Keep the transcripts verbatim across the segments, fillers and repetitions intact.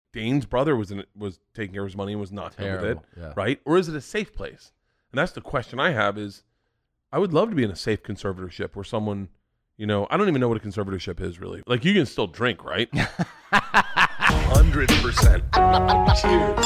Dane's brother was in, was taking care of his money and was not good with it, yeah. right? Or is it a safe place? And that's the question I have is, I would love to be in a safe conservatorship where someone, you know, I don't even know what a conservatorship is really. Like you can still drink, right? one hundred percent. Cheers.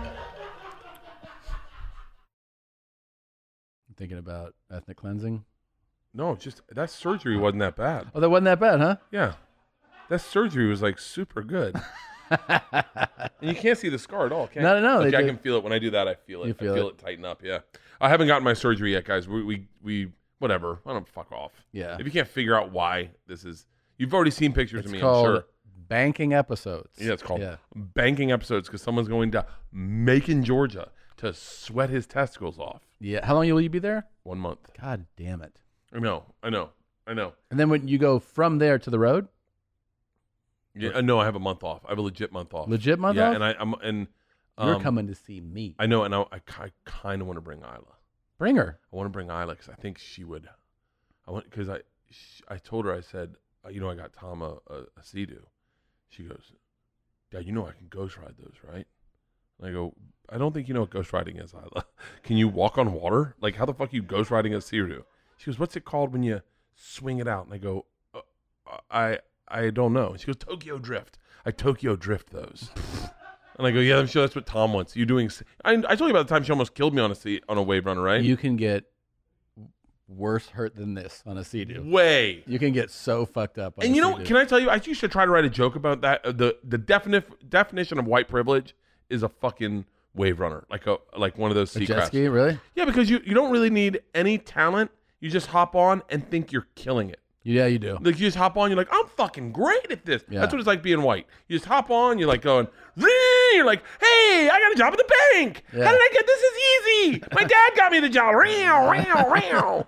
Thinking about ethnic cleansing? No, just that surgery wasn't that bad. Oh, that wasn't that bad, huh? Yeah. That surgery was like super good. And you can't see the scar at all, can you? No, no, no. Okay, I do. can feel it. When I do that, I feel it. You feel I feel it. it. tighten up, yeah. I haven't gotten my surgery yet, guys. We, we, we whatever. I don't fuck off. Yeah. If you can't figure out why this is, you've already seen pictures It's of me, called I'm sure. banking episodes. Yeah, it's called Yeah. banking episodes because someone's going to Macon, Georgia to sweat his testicles off. Yeah. How long will you be there? One month. God damn it. I know. I know. I know. And then when you go from there to the road? Yeah, uh, no, I have a month off. I have a legit month off. Legit month yeah, off? and I, I'm and um, You're coming to see me. I know, and I, I, I kind of want to bring Isla. Bring her. I want to bring Isla because I think she would. I want because I, she, I told her I said, uh, you know, I got Tom a, a, a Sea-Doo. She goes, Dad, you know I can ghost ride those, right? And I go, I don't think you know what ghost riding is, Isla. Can you walk on water? Like, how the fuck are you ghost riding a Sea-Doo? She goes, what's it called when you swing it out? And I go, uh, I I don't know. And she goes, Tokyo Drift. I Tokyo Drift those. And I go, yeah, I'm sure that's what Tom wants. You doing? I, I told you about the time she almost killed me on a sea, on a wave runner, right? You can get worse hurt than this on a Sea-Doo. Way. You can get so fucked up on And a you know, Sea-Doo. can I tell you? I used to try to write a joke about that. Uh, the the defini- definition of white privilege is a fucking wave runner, like a like one of those A sea jet crafts. ski, really? Yeah, because you you don't really need any talent. You just hop on and think you're killing it. Yeah, you do. Like you just hop on, you're like, I'm fucking great at this. Yeah. That's what it's like being white. You just hop on, you're like going, "Zing!" You're like, hey, I got a job at the bank. Yeah. How did I get this? Is easy. My dad got me the job. Row, row, row.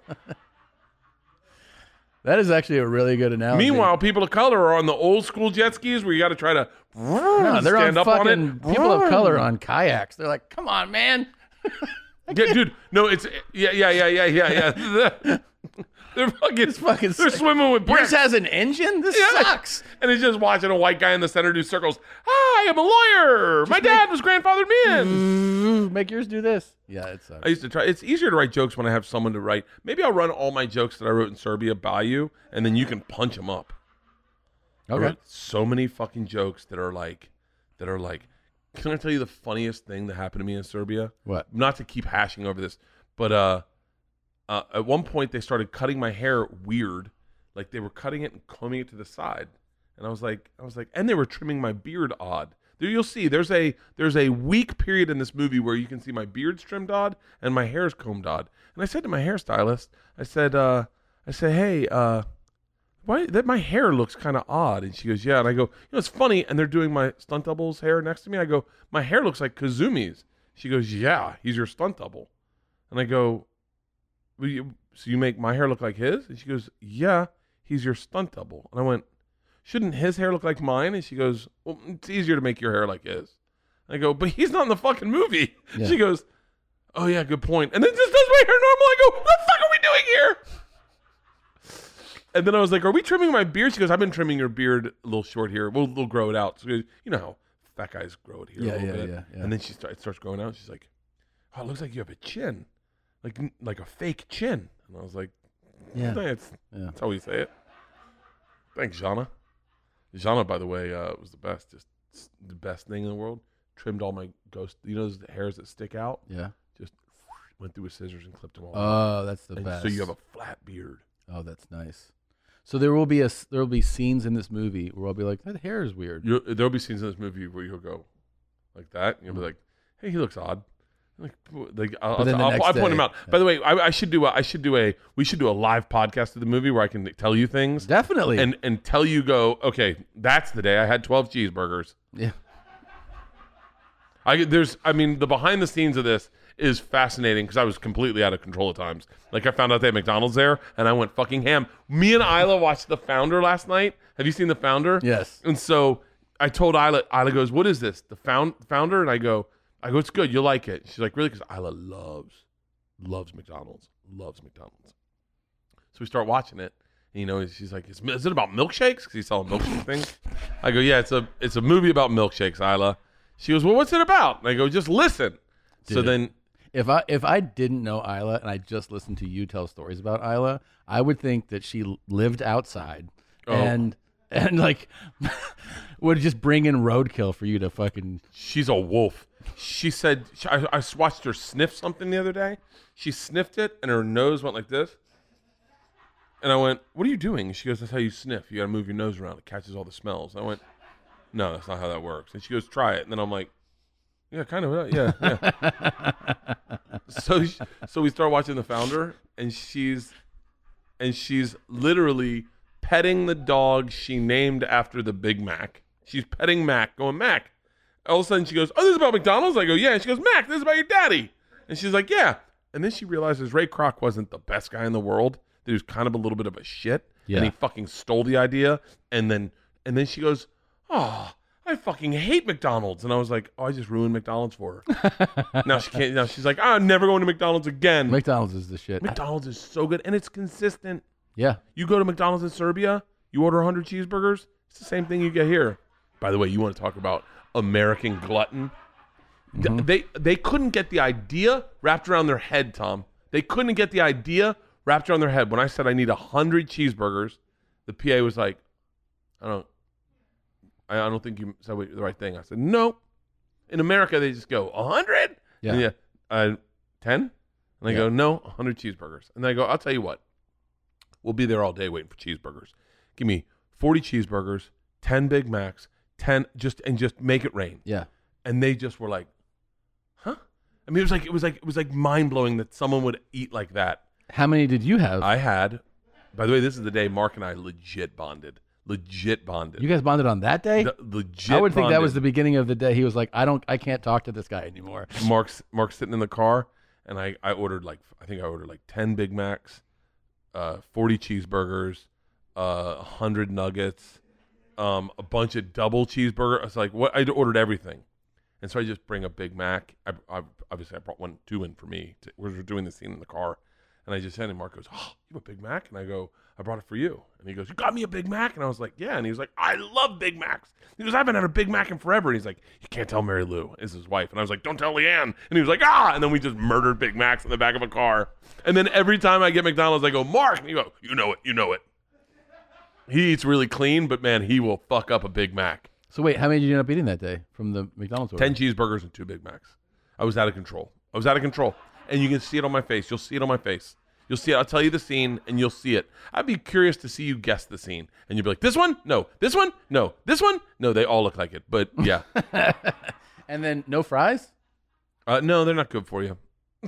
That is actually a really good analogy. Meanwhile, people of color are on the old school jet skis where you got to try to no, they're stand on up on fucking it. people of color on kayaks. They're like, come on, man. Yeah, dude, no, it's yeah, yeah, yeah, yeah, yeah, yeah. They're fucking, It's fucking they're sick. swimming with Yours bricks. has an engine? This Yeah. sucks. And he's just watching a white guy in the center do circles. Hi, I'm a lawyer. My dad was grandfathered me in. Ooh, make yours do this. Yeah, it sucks. I used to try. It's easier to write jokes when I have someone to write. Maybe I'll run all my jokes that I wrote in Serbia by you, and then you can punch them up. I Okay. wrote so many fucking jokes that are like, that are like. Can I tell you the funniest thing that happened to me in Serbia? What? Not to keep hashing over this, but uh, uh, at one point they started cutting my hair weird, like they were cutting it and combing it to the side, and I was like, I was like, and they were trimming my beard odd. There you'll see. There's a there's a week period in this movie where you can see my beard's trimmed odd and my hair's combed odd. And I said to my hairstylist, I said, uh, I said, hey, uh, why that my hair looks kind of odd? And she goes, yeah. And I go, you know, it's funny. And they're doing my stunt double's hair next to me. I go, my hair looks like Kazumi's. She goes, yeah, he's your stunt double. And I go, well, you, so you make my hair look like his? And she goes, yeah, he's your stunt double. And I went, shouldn't his hair look like mine? And she goes, well, it's easier to make your hair like his. I go, but he's not in the fucking movie. Yeah. She goes, oh yeah, good point. And then just does my hair normal. I go, what the fuck are we doing here? And then I was like, are we trimming my beard? She goes, I've been trimming your beard a little short here. We'll, we'll grow it out. So you know how fat guys grow it here Yeah, a little yeah, bit. yeah, yeah. And then she start, it starts growing out. She's like, oh, it looks like you have a chin. Like like a fake chin. And I was like, Yeah. that's, Yeah. that's how we say it. Thanks, Jana. Jana, by the way, uh, was the best. Just the best thing in the world. Trimmed all my ghost, you know those hairs that stick out? Yeah. Just went through with scissors and clipped them all. Oh, that's the and best. so you have a flat beard. Oh, that's nice. So there will be a there will be scenes in this movie where I'll be like, that hair is weird. You'll, there'll be scenes in this movie where you'll go like that, and you'll be like, "Hey, he looks odd." Like, like I'll, But then I'll, the I'll, next I'll point day- him out. By the way, I, I should do a, I should do a, we should do a live podcast of the movie where I can tell you things Definitely. and and tell you, go, okay, that's the day I had twelve cheeseburgers. yeah. I there's, I mean, the behind the scenes of this is fascinating because I was completely out of control at times. Like I found out they had McDonald's there, and I went fucking ham. Me and Isla watched The Founder last night. Have you seen The Founder? Yes. And so I told Isla, Isla goes, what is this? The found, Founder? And I go, I go, it's good. You'll like it. She's like, really? Because Isla loves, loves McDonald's. Loves McDonald's. So we start watching it. And, you know, she's like, is, is it about milkshakes? Because he's selling milkshake things. I go, yeah, it's a it's a movie about milkshakes, Isla. She goes, well, what's it about? And I go, just listen. Dude, so then, if I if I didn't know Isla and I just listened to you tell stories about Isla, I would think that she lived outside Oh. and and like would just bring in roadkill for you to fucking. she's a wolf. She said, I, I watched her sniff something the other day. She sniffed it, and her nose went like this. And I went, what are you doing? She goes, that's how you sniff. You got to move your nose around. It catches all the smells. I went, no, that's not how that works. And she goes, try it. And then I'm like, yeah, kind of, yeah, yeah. so, she- so we start watching The Founder, and she's, and she's literally petting the dog she named after the Big Mac. She's petting Mac, going, Mac. All of a sudden she goes, oh, this is about McDonald's? I go, yeah. And she goes, Mac, this is about your daddy. And she's like, yeah. And then she realizes Ray Kroc wasn't the best guy in the world. That he was kind of a little bit of a shit. Yeah. And he fucking stole the idea. And then and then she goes, oh, I fucking hate McDonald's. And I was like, oh, I just ruined McDonald's for her. now she can't. Now she's like, I'm never going to McDonald's again. McDonald's is the shit. McDonald's is so good. And it's consistent. Yeah. You go to McDonald's in Serbia, you order one hundred cheeseburgers, it's the same thing you get here. By the way, you want to talk about American glutton? Mm-hmm. Th- They they couldn't get the idea wrapped around their head, Tom. They couldn't get the idea wrapped around their head. When I said I need one hundred cheeseburgers, the P A was like, I don't I, I don't think you said the right thing. I said, no. In America, they just go, one hundred? Yeah. And yeah. Uh, ten? And they Yeah. go, no, one hundred cheeseburgers. And they go, I'll tell you what. We'll be there all day waiting for cheeseburgers. Give me forty cheeseburgers, ten Big Macs, ten just and just make it rain. Yeah. And they just were like, huh? I mean, it was like it was like it was like mind blowing that someone would eat like that. How many did you have? I had. By the way, this is the day Mark and I legit bonded. Legit bonded. you guys bonded on that day? The- legit. I would think that was the bonded. beginning of the day. He was like, I don't, I can't talk to this guy anymore. Mark's Mark's sitting in the car, and I I ordered like I think I ordered like ten Big Macs, uh, forty cheeseburgers, uh, a hundred nuggets, um, a bunch of double cheeseburger. I was like, what? I ordered everything, and so I just bring a Big Mac. I, I obviously I brought one, two in for me. To, we were doing the scene in the car, and I just said, and Mark goes, "Oh, you have a Big Mac?" And I go, "I brought it for you." And he goes, "You got me a Big Mac?" And I was like, "Yeah." And he was like, "I love Big Macs." He goes, "I haven't had a Big Mac in forever." And he's like, "You can't tell Mary Lou," is his wife. And I was like, "Don't tell Leanne." And he was like, "Ah!" And then we just murdered Big Macs in the back of a car. And then every time I get McDonald's, I go, "Mark," and you go, "You know it, you know it." He eats really clean, but man, he will fuck up a Big Mac. So wait, how many did you end up eating that day from the McDonald's order? Ten cheeseburgers and two Big Macs. I was out of control. I was out of control. And you can see it on my face. You'll see it on my face. You'll see it. I'll tell you the scene, and you'll see it. I'd be curious to see you guess the scene. And you'll be like, this one? No. This one? No. This one? No, they all look like it. But, yeah. And then no fries? uh, no, they're not good for you.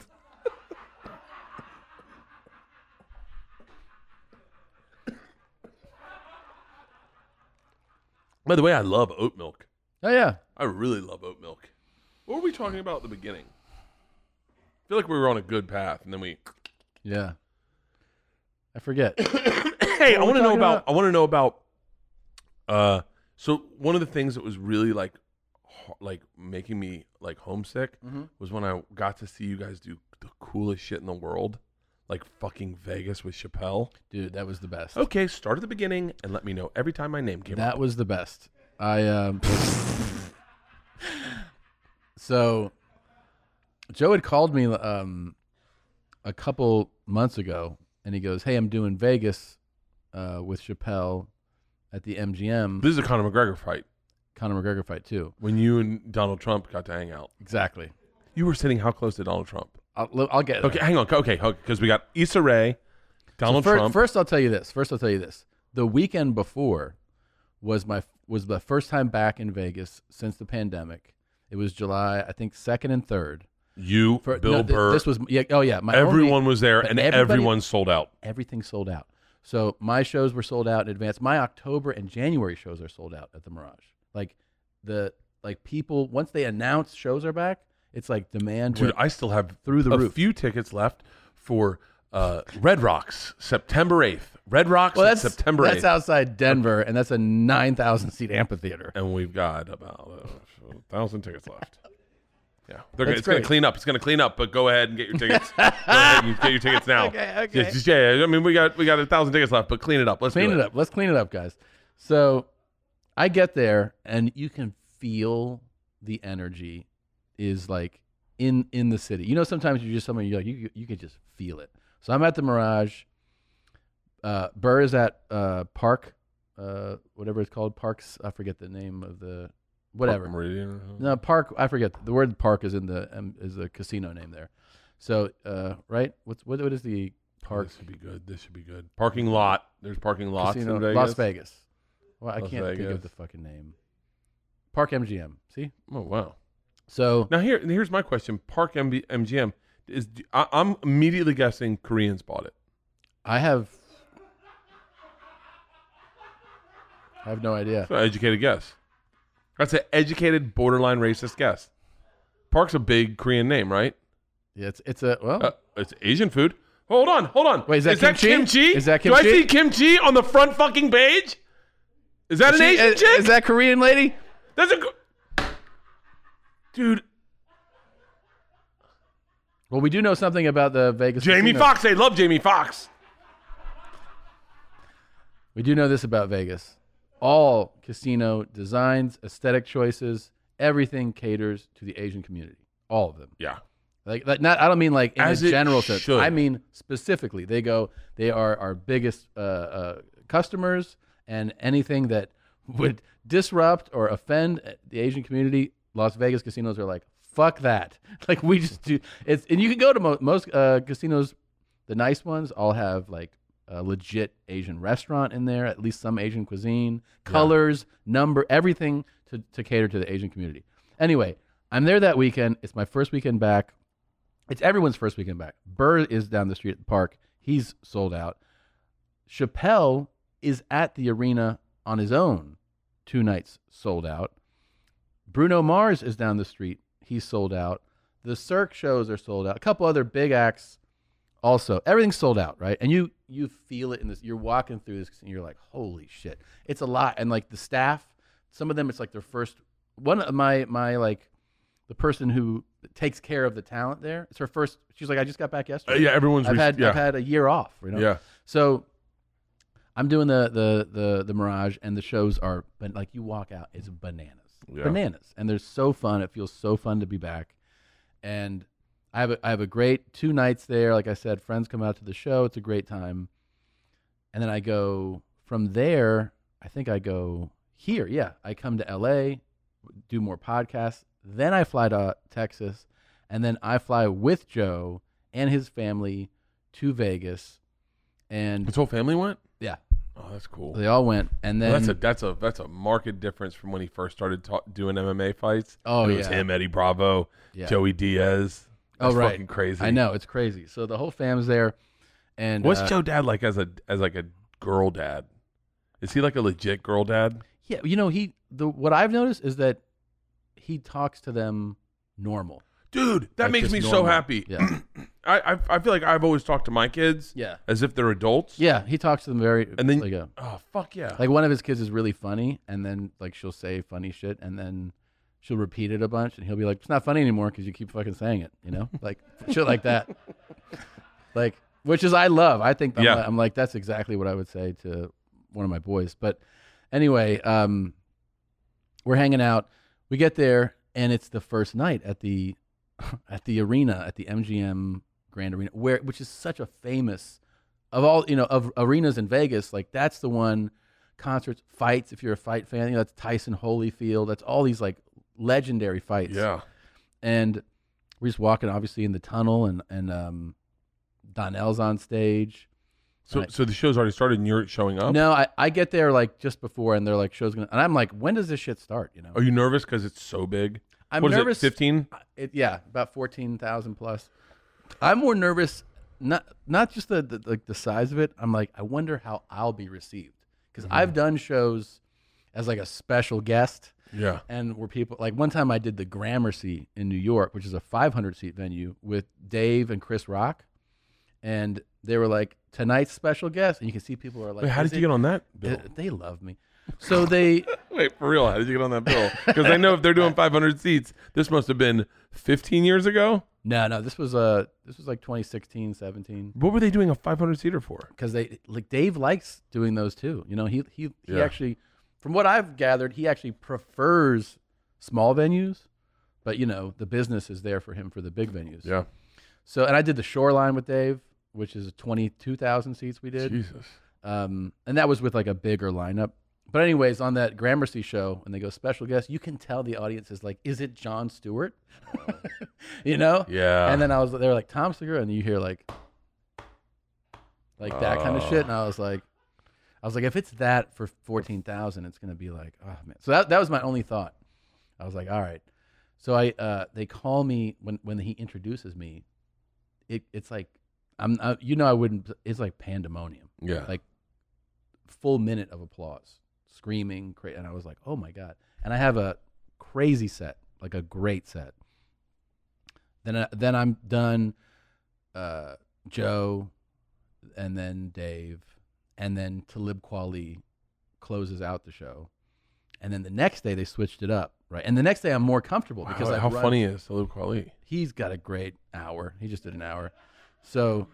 By the way, I love oat milk. Oh, yeah. I really love oat milk. What were we talking about at the beginning? I feel like we were on a good path, and then we... Yeah. I forget. Hey, I What were we want to know talking about, about? I want to know about. Uh, so one of the things that was really like, ho- like making me like homesick Mhm. was when I got to see you guys do the coolest shit in the world, like fucking Vegas with Chappelle. Dude, that was the best. Okay, start at the beginning and let me know every time my name came That up. was the best. I um So Joe had called me um a couple months ago and he goes, "Hey, I'm doing Vegas uh with Chappelle at the M G M." This is a Conor McGregor fight Conor McGregor fight too. when you and Donald Trump got to hang out. Exactly. You were sitting how close to Donald Trump? I'll, I'll get it. Okay, hang on. Okay, because we got Issa Rae, Donald So fir- Trump. First, I'll tell you this. First, I'll tell you this. The weekend before was my was the first time back in Vegas since the pandemic. It was July, I think, second and third. you, For, Bill no, th- Burr. This was yeah. Oh yeah. My Everyone only- was there, but and everybody- everyone sold out. everything sold out. So my shows were sold out in advance. My October and January shows are sold out at the Mirage. Like the like people once they announce shows are back, it's like demand Dude, went I still have through the a roof. few tickets left for uh, Red Rocks, September eighth. Red Rocks, Well, that's September that's eighth. outside Denver, and that's a nine thousand seat amphitheater. And we've got about uh, a thousand tickets left. Yeah, they're gonna, That's it's going great. to clean up. It's going to clean up, but go ahead and get your tickets. Go ahead and get your tickets now. Okay, okay. Yeah, just, yeah, I mean, we got we got a thousand tickets left, but clean it up. Let's Clean do it up. Let's clean it up, guys. So I get there, and you can feel the energy is like in in the city. You know, sometimes you're just somewhere, you're like, you, you can just feel it. So I'm at the Mirage. Uh, Burr is at uh, Park, uh, whatever it's called. Parks, I forget the name of the, whatever. Meridian. No, Park, I forget. The word Park is in the, um, is the casino name there. So, uh, right? What's What, what is the Park? This should be good. This should be good. Parking lot. There's parking lots Casino, in Vegas. Las Vegas. Well, I Las can't think Vegas. of the fucking name. Park M G M. See? Oh wow. So Now here, here's my question. Park M B, M G M is. I, I'm immediately guessing Koreans bought it. I have, I have no idea. That's an educated guess. That's an educated, borderline racist guess. Park's a big Korean name, right? Yeah, it's it's a well. Uh, it's Asian food. Hold on, hold on. Wait, is that kimchi? kimchi? Is that Do I kimchi? see kimchi on the front fucking page? Is that an She- Asian is, chick? is that Korean lady? That's a go- dude. Well, we do know something about the Vegas. Jamie casino. Foxx. They love Jamie Foxx. We do know this about Vegas. All casino designs, aesthetic choices, everything caters to the Asian community. All of them. Yeah. Like, like not. I don't mean like in As a it general sense. should. I mean specifically. They go. They are our biggest uh, uh, customers, and anything that would disrupt or offend the Asian community, Las Vegas casinos are like, fuck that. Like we just do. It's and you can go to mo- most uh, casinos. The nice ones all have like a legit Asian restaurant in there, at least some Asian cuisine, colors, number, everything to, to cater to the Asian community. Anyway, I'm there that weekend. It's my first weekend back. It's everyone's first weekend back. Burr is down the street at the park. He's sold out. Chappelle is at the arena on his own. Two nights sold out. Bruno Mars is down the street. He's sold out. The Cirque shows are sold out. A couple other big acts also. Everything's sold out, right? And you you feel it in this. You're walking through this and you're like, holy shit. It's a lot. And like the staff, some of them, it's like their first, one of my, my like, the person who takes care of the talent there, it's her first, she's like, I just got back Uh, yesterday. yeah, everyone's. I've re- had yeah. I've had a year off, you know. yeah. So I'm doing the the the the Mirage, and the shows are, but like you walk out, it's bananas, Yeah. bananas, and they're so fun. It feels so fun to be back, and I have a, I have a great two nights there. Like I said, friends come out to the show. It's a great time, and then I go from there. I think I go here. Yeah, I come to L A, do more podcasts. Then I fly to Texas, and then I fly with Joe and his family to Vegas, and His whole family went. yeah, Oh, that's cool. they all went. And then Well, that's a that's a that's a marked difference from when he first started ta- doing M M A fights. Oh, And it was yeah. him, Eddie Bravo, Yeah. Joey Diaz. Oh, That's right. fucking crazy. I know, it's crazy. So the whole fam's there, and What's uh, Joe Dad like as a as like a girl dad? Is he like a legit girl dad? Yeah, you know, he the what I've noticed is that he talks to them normal. Dude, that Like, makes just me so normal. happy. Yeah. I, I I feel like I've always talked to my kids Yeah, as if they're adults. yeah, he talks to them very And then like a, oh fuck yeah. like one of his kids is really funny, and then like she'll say funny shit, and then she'll repeat it a bunch, and he'll be like, "It's not funny anymore because you keep fucking saying it," you know, like shit like that. Like, which is I love. I think I'm, Yeah. like, I'm like that's exactly what I would say to one of my boys. But anyway, um, we're hanging out. We get there, and it's the first night at the at the arena at the M G M Grand Arena, where which is such a famous of all you know of arenas in Vegas. Like that's the one. Concerts, fights. If you're a fight fan, you know, that's Tyson Holyfield. That's all these like legendary fights. Yeah. And we're just walking, obviously, in the tunnel, and and um, Donnell's on stage. So And I- so the show's already started and you're showing up? No, I, I get there like just before, and they're like, "Show's gonna," and I'm like, "When does this shit start?" You know, Are you nervous because it's so big? I'm What is nervous. it, fifteen? It, yeah, about fourteen thousand plus. I'm more nervous, not not just the, the like the size of it. I'm like, I wonder how I'll be received because I've done shows as like a special guest. Yeah. And where people like one time I did the Gramercy in New York, which is a five hundred seat venue with Dave and Chris Rock, and they were like tonight's special guest, and you can see people are like, Wait, how "Is did you it-" get on that bill? They, they love me. So they Wait, for real? How did you get on that bill? Because I know if they're doing five hundred seats, this must have been fifteen years ago. no no this was uh this was like twenty sixteen, seventeen. What were they doing a five hundred seater for? Because they like Dave likes doing those too. You know, he he he Yeah. actually, from what I've gathered, he actually prefers small venues, but you know the business is there for him for the big venues. Yeah. So and I did the Shoreline with Dave, which is twenty-two thousand seats we did, Jesus. um, and that was with like a bigger lineup. But anyways, on that Gramercy show, when they go special guest, you can tell the audience is like, "Is it Jon Stewart?" you know? Yeah. And then I was, they were like, "Tom Segura," and you hear like, like that kind of Oh. shit, and I was like, I was like, if it's that for fourteen thousand, it's gonna be like, oh man. So that that was my only thought. I was like, all right. So I, uh, they call me when when he introduces me. It it's like, I'm, I, you know, I wouldn't. It's like pandemonium. Yeah. Like full minute of applause, screaming, cra- and I was like, oh my god. And I have a crazy set, like a great set. Then I, then I'm done. Uh, Joe, and then Dave, and then Talib Kweli closes out the show, and then the next day they switched it up, right? And the next day I'm more comfortable because how, I've how run- funny is Talib Kweli? He's got a great hour. He just did an hour, so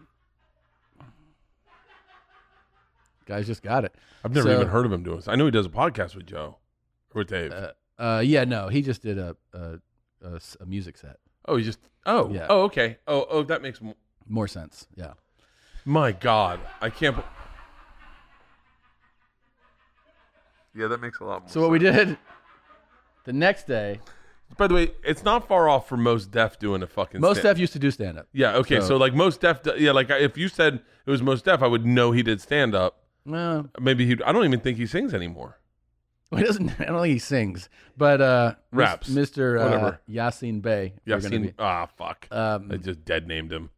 guys just got it. I've never So- even heard of him doing this. I know he does a podcast with Joe or with Dave. Uh, uh, yeah, no, he just did a a, a s- a music set. oh, he just. Oh. Yeah. Oh, okay. Oh, oh, that makes mo- More sense, yeah. my God. I can't. be- Yeah, that makes a lot more. So what we did the next day, By the way, it's not far off from Most Def doing a fucking. Most stand- Def used to do stand up. Yeah. Okay. So, So- like Most Def. do- Yeah. Like if you said it was Most Def, I would know he did stand up. Well, Maybe he. I don't even think he sings anymore. he doesn't. I don't think he sings, but uh, Mis- Raps. Mister Uh, Whatever. Yasin Bey. Yeah. we're I've gonna seen. be- Ah, fuck. um, I just dead named him.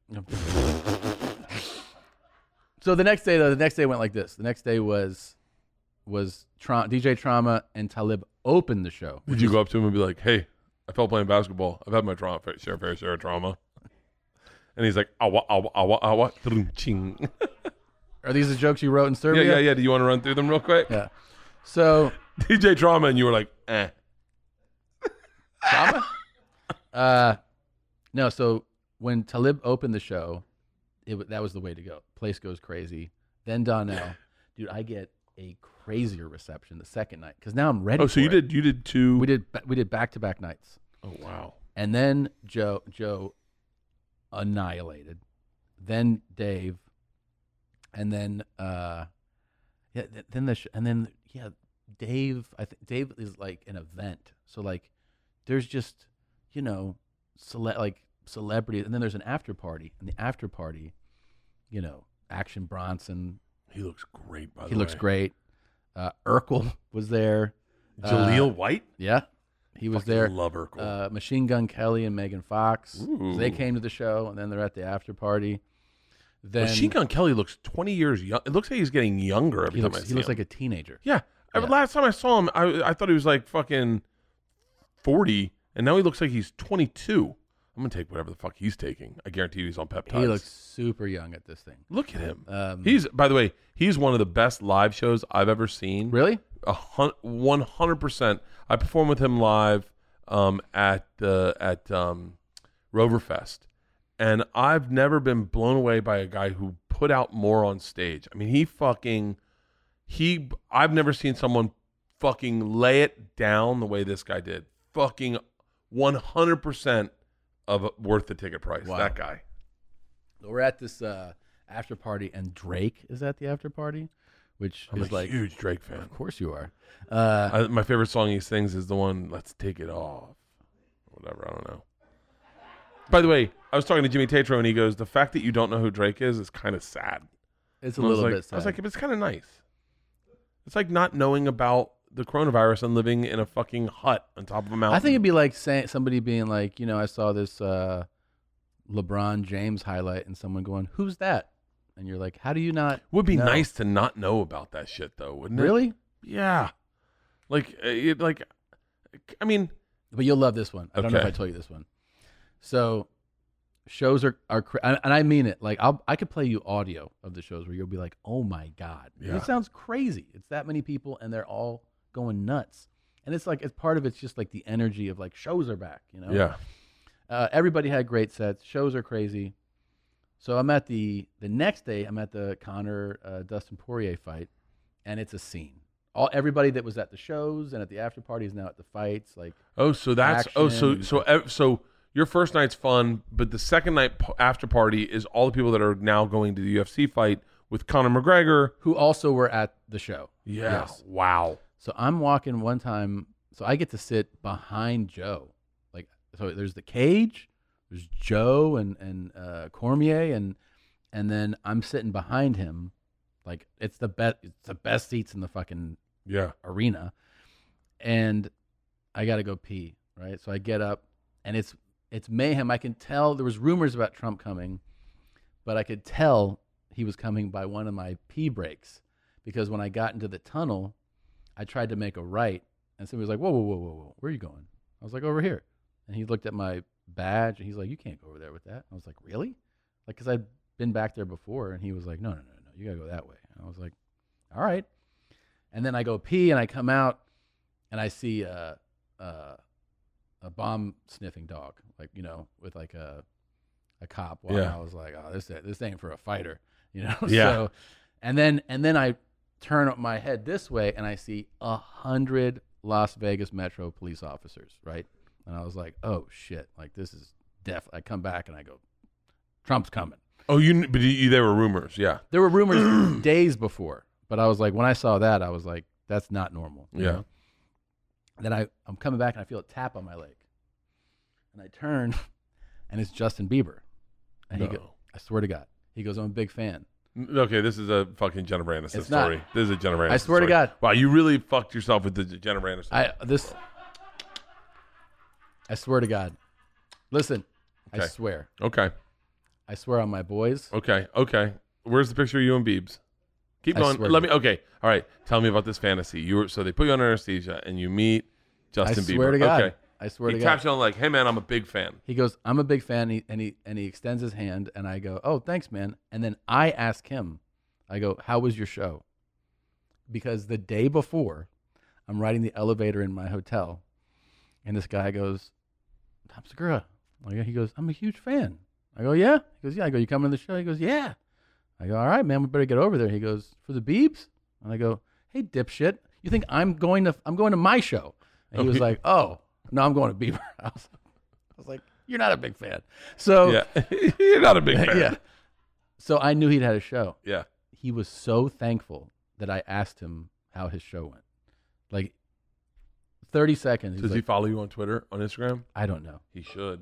So the next day, though, the next day went like this. The next day was was Tra- D J Trauma and Talib opened the show. Did you go up to him and be like, "Hey, I felt playing basketball. I've had my trauma, fair share, fair share of trauma." And he's like, "Awa, awa, awa, awa, trum, ching." Are these the jokes you wrote in Yeah, Serbia? yeah, yeah. Do you want to run through them real quick? Yeah. So D J Trauma, and you were like, "Eh." Trauma? uh, no. So when Talib opened the show, it wa- that was the way to go. Place goes crazy. Then Donnell, dude, I get a crazier reception the second night because now I'm ready. Oh, so for you it. did you did two? We did. ba- We did back to back nights, Oh wow. and then Joe Joe annihilated. Then Dave, and then uh, yeah. th- Then the sh- and then yeah, Dave. I think Dave is like an event. So like, there's just you know, cele- like celebrities, and then there's an after party, and the after party, you know, Action Bronson. He looks great. By the He way, looks great. Uh, Urkel was there. Jaleel Uh, White. Yeah, he was Fucking there. Love Urkel. Uh, Machine Gun Kelly and Megan Fox. So they Ooh. came to the show, and then they're at the after party. Then Machine Gun Kelly looks twenty years young. It looks like he's getting younger every he time looks, I see he looks him. like a teenager. yeah. I- Yeah. Last time I saw him, I I thought he was like fucking forty, and now he looks like he's twenty-two. I'm gonna take whatever the fuck he's taking. I guarantee you he's on peptides. He looks super young at this thing. Look at him. Um, He's, by the way, he's one of the best live shows I've ever seen. really A hun- one hundred percent. I performed with him live um, at uh, at um, Roverfest, and I've never been blown away by a guy who put out more on stage. I mean, he fucking he. I've never seen someone fucking lay it down the way this guy did. Fucking one hundred percent of worth the ticket price. Wow. That guy. we're at this uh, after party, and Drake is at the after party, which I'm is a like, huge Drake fan. of course you are. Uh, I, my favorite song he sings is the one "Let's Take It Off," whatever. I don't know. By the way, I was talking to Jimmy Tatro, and he goes, "The fact that you don't know who Drake is is kind of sad." it's a And I was little like, bit sad. I was like, "But it's kind of nice. It's like not knowing about the coronavirus and living in a fucking hut on top of a mountain." I think it'd be like saying somebody being like, you know, I saw this uh, LeBron James highlight, and someone going, "Who's that?" And you're like, "How do you not?" would be know? nice to not know about that shit, though, wouldn't it? Really? Yeah. Like, uh, it, like, I mean, But you'll love this one. I don't know if Okay. I told you this one. So shows are are cra- and and I mean it. Like I'll I could play you audio of the shows where you'll be like, oh my god, Yeah. it sounds crazy. It's that many people and they're all going nuts. And it's like it's part of it's just like the energy of like shows are back. You know. Yeah. Uh, everybody had great sets. Shows are crazy. So I'm at the the next day. I'm at the Conor uh, Dustin Poirier fight, and it's a scene. All everybody that was at the shows and at the after party is now at the fights. Like Oh, so that's oh, so Action. so ev- so your first night's fun, but the second night p- after party is all the people that are now going to the U F C fight with Conor McGregor. who also were at the show. Yeah. Yes. Wow. So I'm walking one time. So I get to sit behind Joe. Like so, there's the cage. There's Joe and and uh, Cormier and and then I'm sitting behind him. Like it's the best. It's the best seats in the fucking Yeah. arena, and I got to go pee, right? So I get up, and it's it's mayhem. I can tell there was rumors about Trump coming, but I could tell he was coming by one of my pee breaks because when I got into the tunnel, I tried to make a right, and somebody was like, "Whoa, whoa, whoa, whoa, whoa, where are you going?" I was like, "Over here," and he looked at my badge, and he's like, "You can't go over there with that." I was like, "Really?" Like, because I'd been back there before, and he was like, "No, no, no, no, you gotta go that way." And I was like, "All right." And then I go pee, and I come out, and I see uh, uh, a bomb sniffing dog, like you know, with like a a cop. Well, Yeah. I was like, "Oh, this this ain't for a fighter," you know. Yeah. So, and then and then I turn up my head this way, and I see a hundred Las Vegas Metro police officers, right? And I was like, "Oh shit!" Like this is def. I come back and I go, "Trump's coming." Oh, you kn- but you, there were rumors. Yeah. There were rumors days before, but I was like, when I saw that, I was like, that's not normal. you Yeah. know? Then I, I'm coming back and I feel a tap on my leg. And I turn and it's Justin Bieber. And he No. go, I swear to God. He goes, I'm a big fan. N- Okay, this is a fucking Jennifer Aniston It's not. story. This is a Jennifer Aniston I swear to story. God. Wow, you really fucked yourself with the Jennifer Aniston. I this I swear to God. Listen, I Okay. swear. okay. I swear on my boys. Okay. Okay. Where's the picture of you and Biebs? Keep I going. swear Let to me. Okay. All right. Tell me about this fantasy. You were so they put you on anesthesia and you meet Justin I Bieber. swear to God. Okay. I swear He to God. taps you on like, hey man, I'm a big fan. He goes, I'm a big fan, and he, and he and he extends his hand, and I go, oh, thanks, man. And then I ask him, I go, how was your show? Because the day before, I'm riding the elevator in my hotel, and this guy goes, Tom Segura. I go, he goes, I'm a huge fan. I go, yeah? He goes, yeah. I go, you coming to the show? He goes, yeah. I go, all right, man, we better get over there. He goes, for the Biebs? And I go, hey, dipshit, you think I'm going to I'm going to my show? And he was like, oh, no, I'm going to Bieber. I was, I was like, you're not a big fan. So Yeah. You're not a big fan. yeah. So I knew he'd had a show. Yeah. He was so thankful that I asked him how his show went. Like thirty seconds. He's Does he like, follow you on Twitter, on Instagram? I don't know. He should.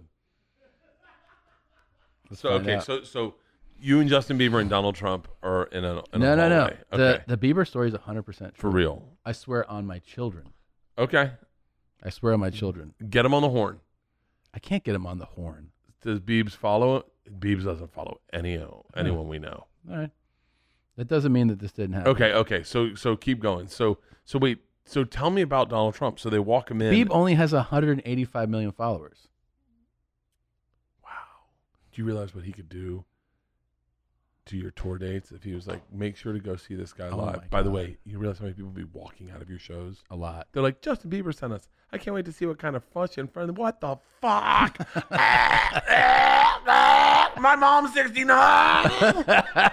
Let's So find okay, out. so so you and Justin Bieber and Donald Trump are in a in no, a no, no. hallway. The Okay. the Bieber story is one hundred percent For true. real. I swear on my children. Okay. I swear on my children. Get him on the horn. I can't get him on the horn. Does Biebs follow? Biebs doesn't follow any anyone we know. All right. That doesn't mean that this didn't happen. Okay, okay. So so keep going. So so wait. So tell me about Donald Trump. So they walk him in. Bieb only has one hundred eighty-five million followers. Wow. Do you realize what he could do to your tour dates if he was like, make sure to go see this guy Oh live? my By the God. way, you realize how many people will be walking out of your shows? A lot. They're like, Justin Bieber sent us. I can't wait to see what kind of fuss you're in front of. What the fuck? My mom's sixty-nine.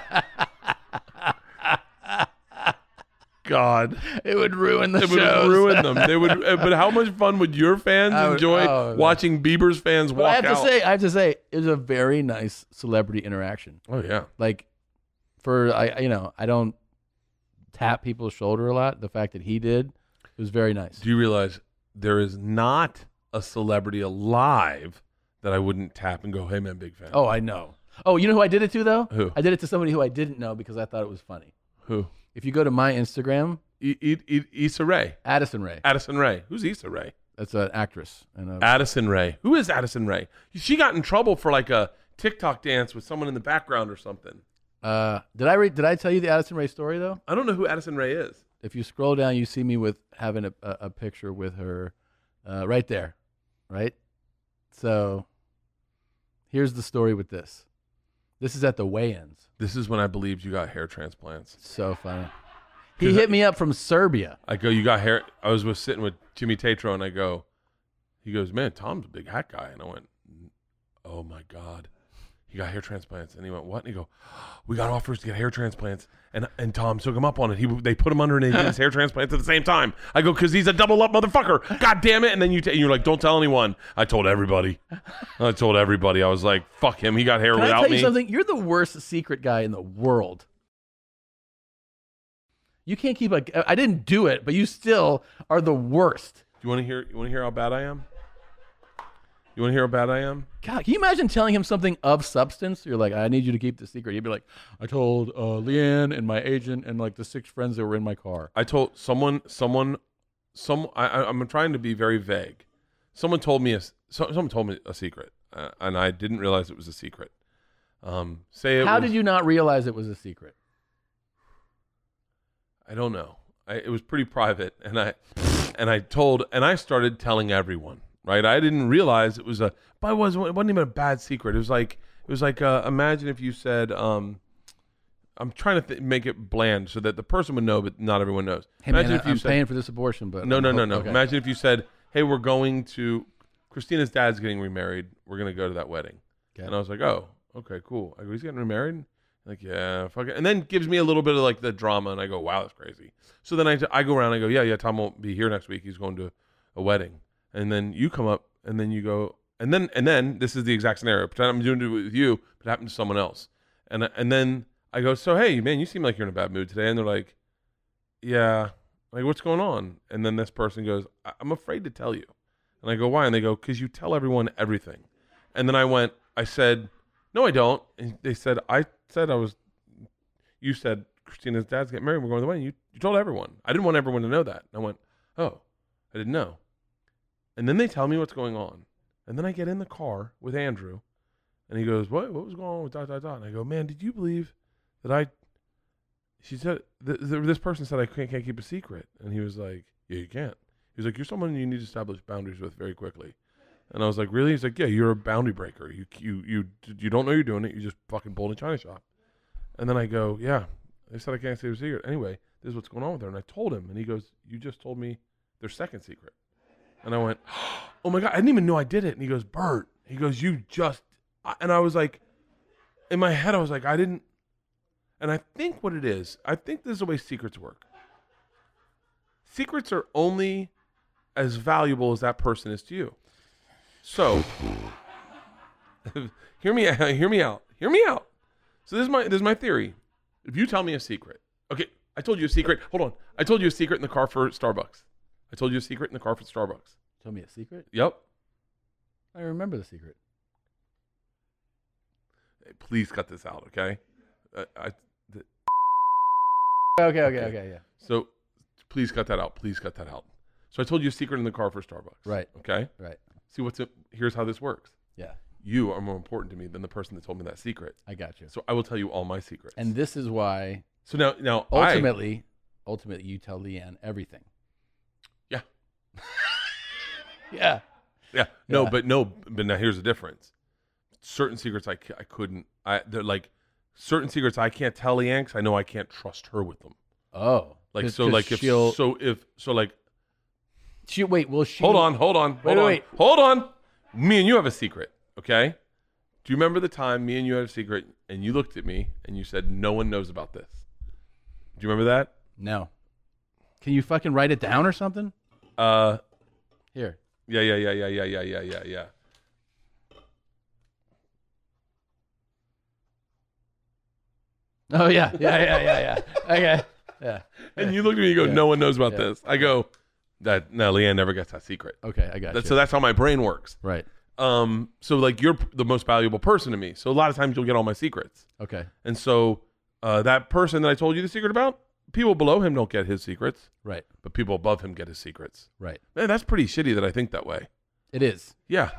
God, It would ruin the it would shows. ruin them. They would. uh, But how much fun would your fans I would- enjoy oh, no. watching Bieber's fans But walk I have out? to say, I have to say, it was a very nice celebrity interaction. oh yeah. Like, for I, I- you know, I don't tap people's shoulder a lot. The fact that he did, it was very nice. Do you realize there is not a celebrity alive that I wouldn't tap and go, "Hey man, big fan." Oh, I know. Oh, you know who I did it to though? Who? I did it to somebody who I didn't know because I thought it was funny. Who? If you go to my Instagram, E- E- E- Issa Rae. Addison Rae. Addison Rae. Who's Issa Rae? That's an actress. And a, Addison Rae. Who is Addison Rae? She got in trouble for like a TikTok dance with someone in the background or something. uh, did I re- did I tell you the Addison Rae story though? I don't know who Addison Rae is. If you scroll down, you see me with having a, a, a picture with her, uh, right there, right. So, Here's the story with this. This is at the weigh-ins. This is when I believed you got hair transplants. So funny. He hit me up from Serbia. I go, you got hair. I was with, sitting with Jimmy Tatro, and I go, he goes, man, Tom's a big hat guy. And I went, oh, my God. He got hair transplants. And he went, what? And he go, we got offers to get hair transplants. And and Tom took him up on it. He They put him under and he did his hair transplants at the same time. I go, because he's a double up motherfucker. God damn it. And then you t- you're like, don't tell anyone. I told everybody. I told everybody. I was like, fuck him. He got hair Can without I tell me. you something? You're the worst secret guy in the world. You can't keep a... I didn't do it, but you still are the worst. Do you want to hear? You want to hear how bad I am? You want to hear how bad I am? God, can you imagine telling him something of substance? You're like, I need you to keep the secret. He'd be like, I told uh, Leanne and my agent and like the six friends that were in my car. I told someone, someone, some. I, I, I'm trying to be very vague. Someone told me a. So, someone told me a secret, uh, and I didn't realize it was a secret. Um, say it. How was, did you not realize it was a secret? I don't know. I, it was pretty private, and I, and I told, and I started telling everyone. Right, I didn't realize it was a, but it wasn't, it wasn't even a bad secret. It was like, it was like, uh, imagine if you said, um, I'm trying to th- make it bland so that the person would know, but not everyone knows. Hey imagine man, if you I'm said, paying for this abortion, but no, no, no, no. Okay. Imagine if you said, hey, we're going to, Christina's dad's getting remarried. We're going to go to that wedding. Okay. And I was like, oh, okay, cool. I go, he's getting remarried? Like, yeah, fuck it. And then gives me a little bit of like the drama, and I go, wow, that's crazy. So then I, I go around and I go, yeah, yeah, Tom won't be here next week. He's going to a wedding. And then you come up, and then you go, and then and then this is the exact scenario. Pretend I'm doing it with you, but it happened to someone else. And and then I go, so hey, man, you seem like you're in a bad mood today. And they're like, yeah, like what's going on? And then this person goes, I- I'm afraid to tell you. And I go, why? And they go, because you tell everyone everything. And then I went, I said, no, I don't. And they said, I said I was. You said Christina's dad's getting married. We're going to the wedding. You you told everyone. I didn't want everyone to know that. And I went, oh, I didn't know. And then they tell me what's going on. And then I get in the car with Andrew, and he goes, what What was going on with dot, dot, dot? And I go, man, did you believe that I, she said, th- th- this person said I can't, can't keep a secret. And he was like, yeah, you can't. He was like, you're someone you need to establish boundaries with very quickly. And I was like, really? He's like, yeah, you're a boundary breaker. You you you you don't know you're doing it. You just fucking pulled a china shop. And then I go, yeah, they said I can't say a secret. Anyway, this is what's going on with her. And I told him, and he goes, you just told me their second secret. And I went, oh my God, I didn't even know I did it. And he goes, Bert, he goes, you just, and I was like, in my head, I was like, I didn't, and I think what it is, I think this is the way secrets work. Secrets are only as valuable as that person is to you. So, hear me, hear me out, hear me out. So this is my, this is my theory. If you tell me a secret, okay, I told you a secret, hold on. I told you a secret in the car for Starbucks. I told you a secret in the car for Starbucks. Tell me a secret? Yep. I remember the secret. Hey, please cut this out, okay? Uh, I, the, Okay, okay, okay, yeah. so please cut that out. Please cut that out. So I told you a secret in the car for Starbucks. Right. Okay? Right. See what's it? Here's how this works. Yeah. You are more important to me than the person that told me that secret. I got you. So I will tell you all my secrets. And this is why so now, now ultimately, I, ultimately, you tell Leanne everything. Yeah. Yeah. Yeah. No, Yeah. but no, but now here's the difference. Certain secrets I, c- I couldn't, I, they're like, certain secrets I can't tell Leanne because I know I can't trust her with them. Oh. Like, 'Cause- so 'cause like if, she'll, so if, so like, she, wait, will she? hold on, hold on, hold Wait, on, wait. hold on. Me and you have a secret, okay? Do you remember the time me and you had a secret and you looked at me and you said, no one knows about this? Do you remember that? No. Can you fucking write it down or something? Uh, Here. yeah, yeah, yeah, yeah, yeah, yeah, yeah, yeah, yeah. Oh, yeah. Yeah, yeah, yeah, yeah. Okay. Yeah. And you looked at me and you go, Yeah. no one knows about Yeah. this. I go, that, no, Leanne never gets that secret. Okay, I got That, you. so that's how my brain works. Right. Um, so like you're the most valuable person to me. So a lot of times you'll get all my secrets. Okay. And so uh, that person that I told you the secret about, people below him don't get his secrets, Right. but people above him get his secrets. Right. Man, that's pretty shitty that I think that way. It is. Yeah.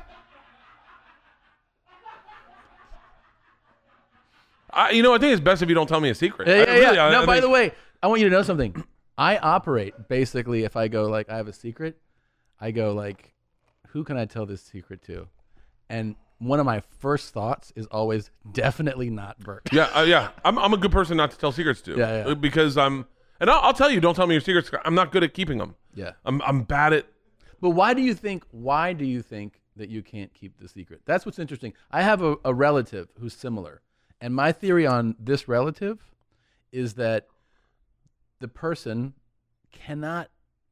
I, you know, I think it's best if you don't tell me a secret. Yeah, I, yeah, really, yeah. I- No, I by think- the way, I want you to know something. I operate basically if I go like I have a secret, I go like, who can I tell this secret to? and one of my first thoughts is always definitely not Bert. Yeah, uh, yeah. I'm I'm a good person not to tell secrets to. Yeah, yeah. Because I'm, and I'll, I'll tell you, don't tell me your secrets. I'm not good at keeping them. Yeah. I'm I'm bad at. But why do you think? Why do you think that you can't keep the secret? That's what's interesting. I have a, a relative who's similar, and my theory on this relative is that the person cannot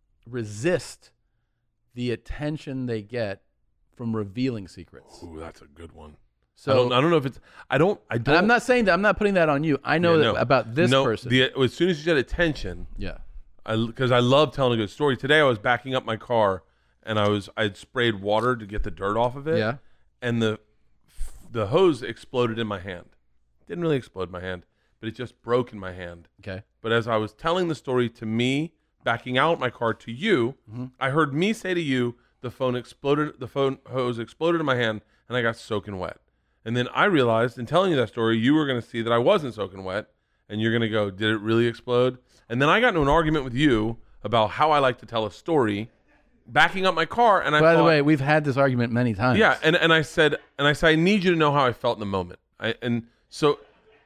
resist the attention they get from revealing secrets. Ooh, that's a good one. So I don't, I don't know if it's. I don't. I and don't. I'm not saying that. I'm not putting that on you. I know Yeah, that no. about this no, person. The, as soon as you said attention, yeah. because I, I love telling a good story. Today I was backing up my car, and I was I had sprayed water to get the dirt off of it. Yeah. And the the hose exploded in my hand. Didn't really explode in my hand, but it just broke in my hand. Okay. But as I was telling the story to me, backing out my car to you, Mm-hmm. I heard me say to you, the phone exploded, the phone hose exploded in my hand, and I got soaking wet. And then I realized in telling you that story, you were going to see that I wasn't soaking wet, and you're going to go, did it really explode? And then I got into an argument with you about how I like to tell a story, backing up my car, and I By thought, the way, we've had this argument many times. yeah, and, and I said, and I said, I need you to know how I felt in the moment. I, and so,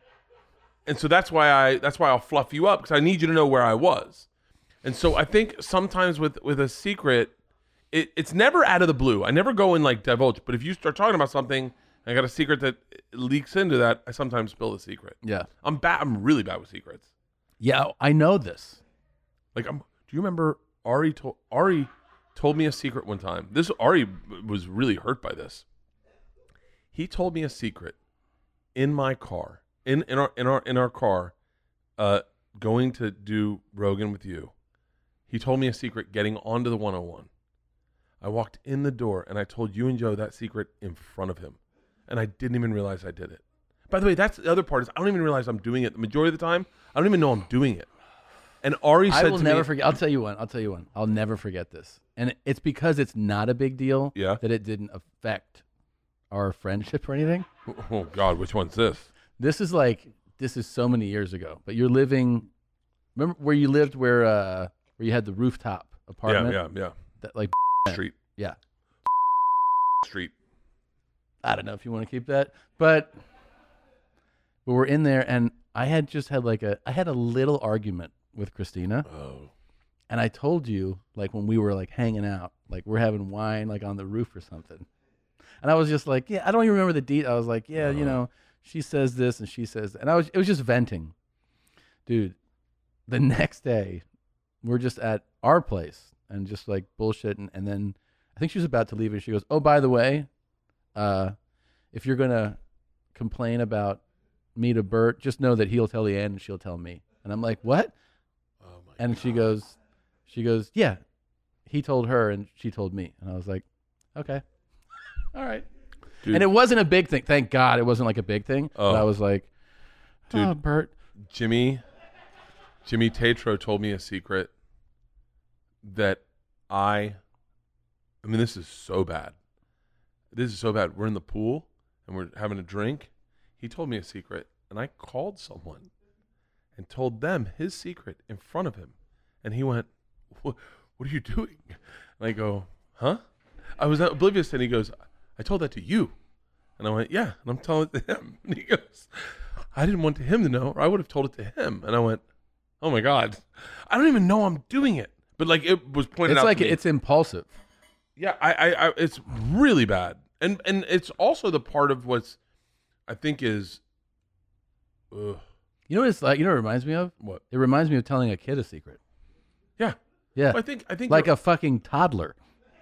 and so that's why I, that's why I'll fluff you up, because I need you to know where I was. And so I think sometimes with, with a secret, it, it's never out of the blue. I never go and like divulge, but if you start talking about something, and I got a secret that leaks into that, I sometimes spill the secret. Yeah. I'm bad. I'm really bad with secrets. Yeah, I know this. Like, I'm, do you remember Ari told Ari told me a secret one time? This Ari was really hurt by this. He told me a secret in my car, in in our in our in our car, uh, going to do Rogan with you. He told me a secret getting onto the one oh one. I walked in the door and I told you and Joe that secret in front of him, and I didn't even realize I did it. By the way, that's the other part is I don't even realize I'm doing it. The majority of the time, I don't even know I'm doing it. And Ari said I will to never me, forget. I'll tell you one. I'll tell you one. I'll never forget this. And it's because it's not a big deal Yeah. that it didn't affect our friendship or anything. "Oh God, which one's this?" This is like this is so many years ago. But you're living. Remember where you lived, where uh, where you had the rooftop apartment. Yeah, yeah, That like yeah. Street, yeah. street. I don't know if you want to keep that, but but we're in there, and I had just had like a I had a little argument with Christina. Oh, And I told you, like, when we were, like, hanging out, like, we're having wine, like, on the roof or something. And I was just like, yeah, I don't even remember the detail. I was like, yeah, you know, she says this and she says that. And I was, it was just venting. Dude, the next day, we're just at our place and just, like, bullshitting. And then I think she was about to leave, and she goes, oh, by the way, uh, if you're going to complain about me to Bert, just know that he'll tell Leanne and she'll tell me. And I'm like, what? oh my And God. she goes, she goes, yeah, he told her and she told me. And I was like, okay, all right. Dude, And it wasn't a big thing. Thank God it wasn't like a big thing. Oh. But I was like, oh, Dude. Bert. Jimmy, Jimmy Tatro told me a secret that I, I mean, this is so bad. This is so bad. We're in the pool and we're having a drink. He told me a secret, and I called someone and told them his secret in front of him. And he went, what, what are you doing? And I go, huh? I was oblivious, and he goes, I told that to you. And I went, yeah, and I'm telling it to him. And he goes, I didn't want him to know, or I would have told it to him. And I went, oh my God, I don't even know I'm doing it. But like it was pointed It's out like to me. it's impulsive. Yeah, I, I, I, it's really bad, and and it's also the part of what's, I think is, ugh, You know what it's like? You know what it reminds me of? what? It reminds me of telling a kid a secret. Yeah, Yeah. I think I think Like you're- a fucking toddler.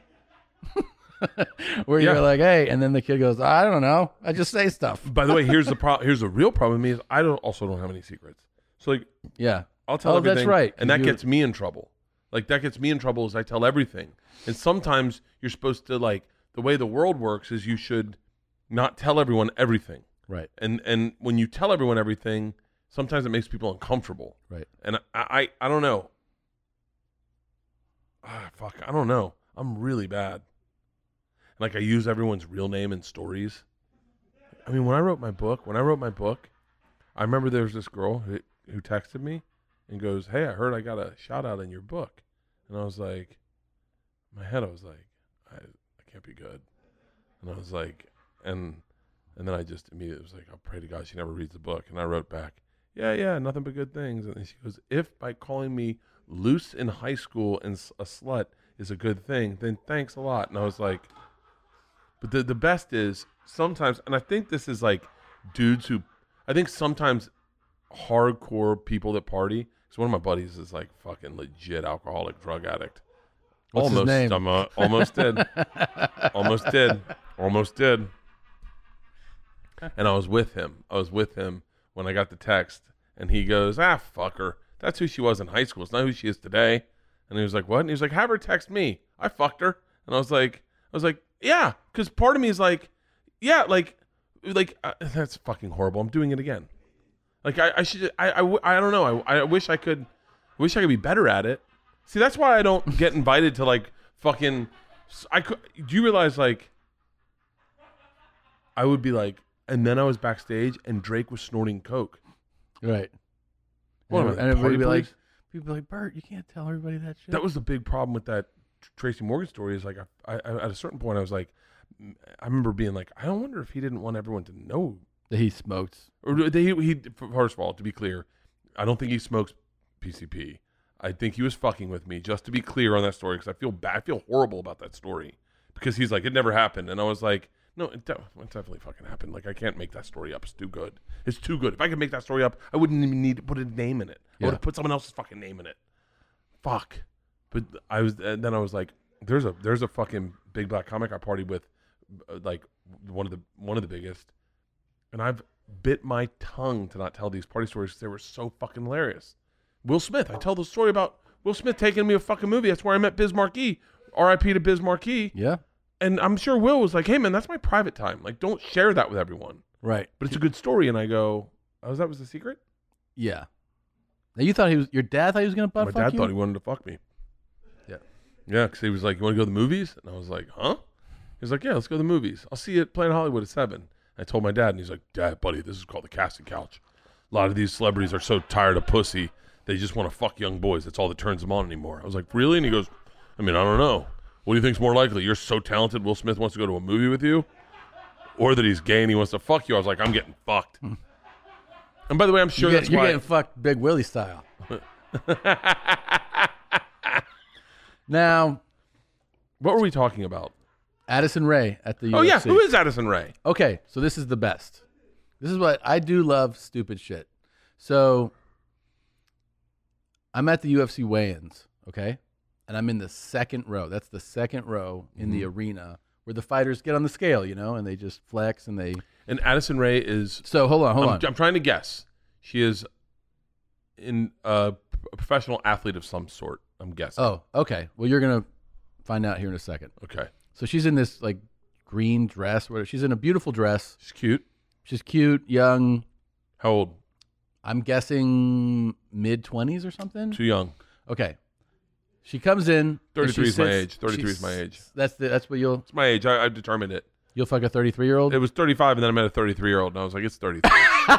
Where Yeah. you're like, hey, and then the kid goes, I don't know. I just say stuff. By the way, here's the pro- here's the real problem with me is I don't also don't have any secrets. So like Yeah. I'll tell Oh, everything, that's right, and that you- gets me in trouble. Like that gets me in trouble is I tell everything, and sometimes you're supposed to like the way the world works is you should not tell everyone everything, Right. and and when you tell everyone everything, sometimes it makes people uncomfortable. Right. And I, I, I don't know. Ah, fuck, I don't know. I'm really bad. Like I use everyone's real name in stories. I mean, when I wrote my book, when I wrote my book, I remember there was this girl who, who texted me and goes, "Hey, I heard I got a shout out in your book," and I was like, in my head, I was like, I, I can't be good, and I was like, and and then I just immediately was like, I'll pray to God she never reads the book. And I wrote back, yeah, yeah, nothing but good things. And then she goes, if by calling me loose in high school and s- a slut is a good thing, then thanks a lot. And I was like, but the the best is sometimes, and I think this is like dudes who, I think sometimes hardcore people that party. So one of my buddies is like fucking legit alcoholic drug addict. What's his almost, name? I'm, uh, almost did, almost did, almost did. And I was with him. I was with him when I got the text, and he goes, "Ah, fuck her. That's who she was in high school. It's not who she is today." And he was like, "What?" And he was like, "Have her text me. I fucked her." And I was like, "I was like, yeah," because part of me is like, "Yeah, like, like uh, that's fucking horrible. I'm doing it again. Like, I, I should. I, I, I don't know. I, I wish I could. I wish I could be better at it. See, that's why I don't get invited to like fucking. I could. Do you realize like? I would be like. And then I was backstage, and Drake was snorting coke. Right. What, And, am I, and everybody party be like, police? people be like, Bert, you can't tell everybody that shit. That was the big problem with that Tracy Morgan story. Is like, I, I, at a certain point, I was like, I remember being like, I don't wonder if he didn't want everyone to know. that he smoked. Or they, he, first of all, to be clear, I don't think he smokes P C P. I think he was fucking with me. Just to be clear on that story, because I feel bad, I feel horrible about that story. Because he's like, it never happened, and I was like. No, it, de- it definitely fucking happened. Like, I can't make that story up. It's too good. It's too good. If I could make that story up, I wouldn't even need to put a name in it. I Yeah. would have put someone else's fucking name in it. Fuck. But I was, and then I was like, there's a there's a fucking big black comic I partied with, uh, like one of the one of the biggest, and I've bit my tongue to not tell these party stories because they were so fucking hilarious. Will Smith. I tell the story about Will Smith taking me a fucking movie. That's where I met Biz Markie. R I P to Biz Markie. Yeah. And I'm sure Will was like, hey, man, that's my private time. Like, don't share that with everyone. Right. But it's a good story. And I go, oh, that was the secret? Yeah. Now you thought he was, your dad thought he was going to butt my fuck dad you? thought he wanted to fuck me. Yeah. Yeah, because he was like, you want to go to the movies? And I was like, huh? He was like, yeah, let's go to the movies. I'll see you at Planet Hollywood at seven. I told my dad, and he's like, Dad, buddy, this is called the casting couch. A lot of these celebrities are so tired of pussy, they just want to fuck young boys. That's all that turns them on anymore. I was like, really? And he goes, I mean, I don't know. What do you think's more likely? You're so talented, Will Smith wants to go to a movie with you? Or that he's gay and he wants to fuck you? I was like, I'm getting fucked. And by the way, I'm sure you're that's getting, you're why. getting fucked Big Willie style. Now, What were we talking about? Addison Rae at the U F C. Oh, yeah. Who is Addison Rae? Okay, so this is the best. This is what I do love stupid shit. So I'm at the U F C weigh-ins, okay? And I'm in the second row. That's the second row in Mm-hmm. the arena where the fighters get on the scale, you know, and they just flex and they. And Addison Rae is. So hold on, hold I'm, on. I'm trying to guess. She is in uh, a professional athlete of some sort. I'm guessing. Oh, okay. Well, you're gonna find out here in a second. Okay. So she's in this like green dress. Where she's in a beautiful dress. She's cute. She's cute, young. How old? I'm guessing mid twenties or something. Too young. Okay. She comes in. and thirty-three she is my sits- age. thirty-three she is my s- age. That's the that's what you'll It's my age. I, I've determined it. you'll fuck a thirty-three year old. It was thirty-five, and then I met a thirty-three year old, and I was like, it's thirty-three.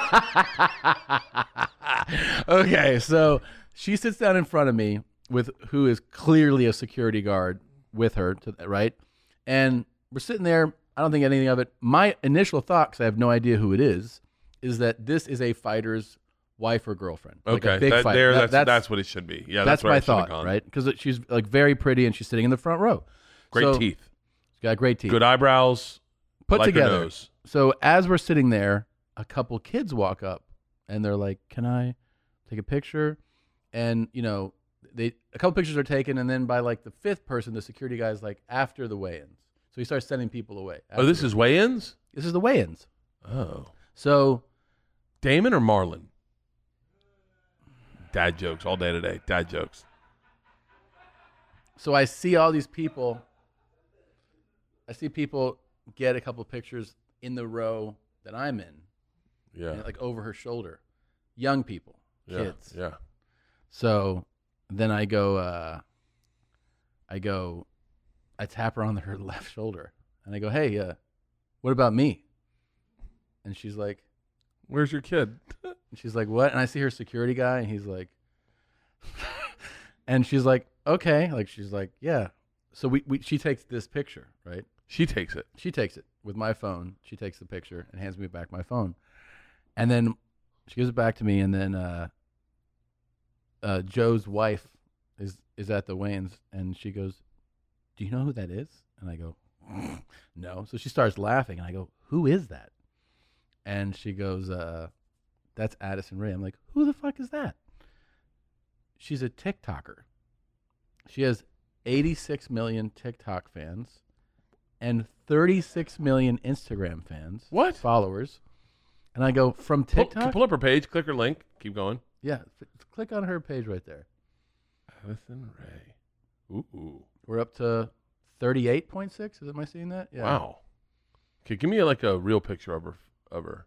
Okay, so she sits down in front of me with who is clearly a security guard with her, to, right? And we're sitting there. I don't think anything of it. My initial thought, because I have no idea who it is, is that this is a fighter's wife or girlfriend. Like Okay, a big that, fighter. there, That- that's, that's what it should be. Yeah, that's that's, where my I should have thought, gone. right? Because she's like very pretty and she's sitting in the front row. Great So- teeth, She's got great teeth. good eyebrows, Put like her together. nose. So as we're sitting there, a couple kids walk up and they're like, "Can I take a picture?" And you know, they a couple pictures are taken, and then by like the fifth person, the security guy's like, "After the weigh-ins," so he starts sending people away. Oh, this After- is weigh-ins. this is the weigh-ins. Oh, So Damon or Marlon? Dad jokes all day today. Dad jokes. so I see all these people. I see people get a couple pictures in the row that I'm in, Yeah, like over her shoulder, young people, yeah, kids. yeah. So then I go, uh, I go, I tap her on her left shoulder, and I go, "Hey, uh, what about me?" And she's like, Where's your kid? and she's like, "What?" And I see her security guy, and he's like, and she's like, "Okay," like she's like, "Yeah." So we, we she takes this picture, right? She takes it. She takes it, with my phone. She takes the picture and hands me back my phone. And then she gives it back to me, and then uh, uh, Joe's wife is, is at the Wayans, and she goes, do you know who that is? And I go, no. So she starts laughing, and I go, who is that? And she goes, uh, that's Addison Rae. I'm like, who the fuck is that? She's a TikToker. She has eighty-six million TikTok fans and thirty-six million Instagram fans. What? Followers. And I go, from Pull, TikTok? pull up her page, click her link, keep going. Yeah, f- click on her page right there. Addison Rae. Ooh. We're up to thirty-eight point six. Am I seeing that? Yeah. Wow. Okay, give me like a real picture of her. Of her.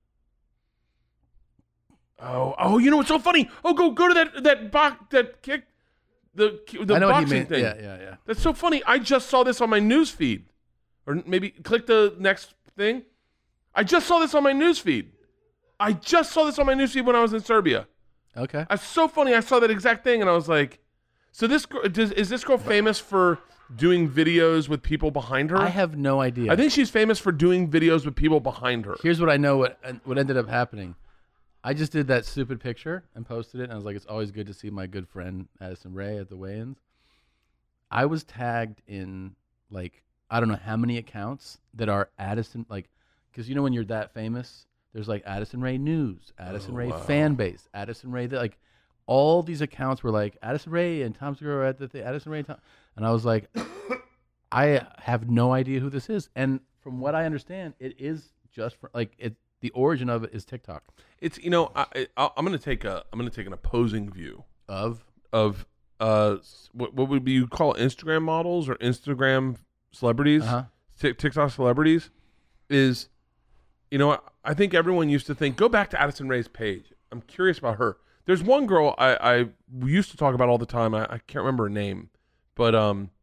Oh, oh! You know what's so funny? Oh, go go to that that box that kick the the I know what he boxing meant. thing. Yeah, yeah, yeah. That's so funny. I just saw this on my news feed, or maybe click the next thing. I just saw this on my news feed. I just saw this on my news feed when I was in Serbia. Okay. That's so funny. I saw that exact thing, and I was like, "So this girl, does, is this girl famous for doing videos with people behind her?" I have no idea. I think she's famous for doing videos with people behind her. Here's what I know. What what ended up happening. I just did that stupid picture and posted it, and I was like, it's always good to see my good friend Addison Rae at the weigh-ins. I was tagged in, like, I don't know how many accounts that are Addison, like, because you know when you're that famous, there's like Addison Rae News, Addison Oh, Rae wow. Fan Base, Addison Rae, like, all these accounts were like Addison Rae and Tom Segura at the thing, Addison Rae and Tom, and I was like, I have no idea who this is. And from what I understand, it is just for, like, it. The origin of it is TikTok. It's you know I, I I'm gonna take a I'm gonna take an opposing view Of of uh what what would be you call Instagram models or Instagram celebrities, Uh-huh. Tik TikTok celebrities, is you know I, I think everyone used to think go back to Addison Rae's page. I'm curious about her. There's one girl I I used to talk about all the time. I, I can't remember her name, but um.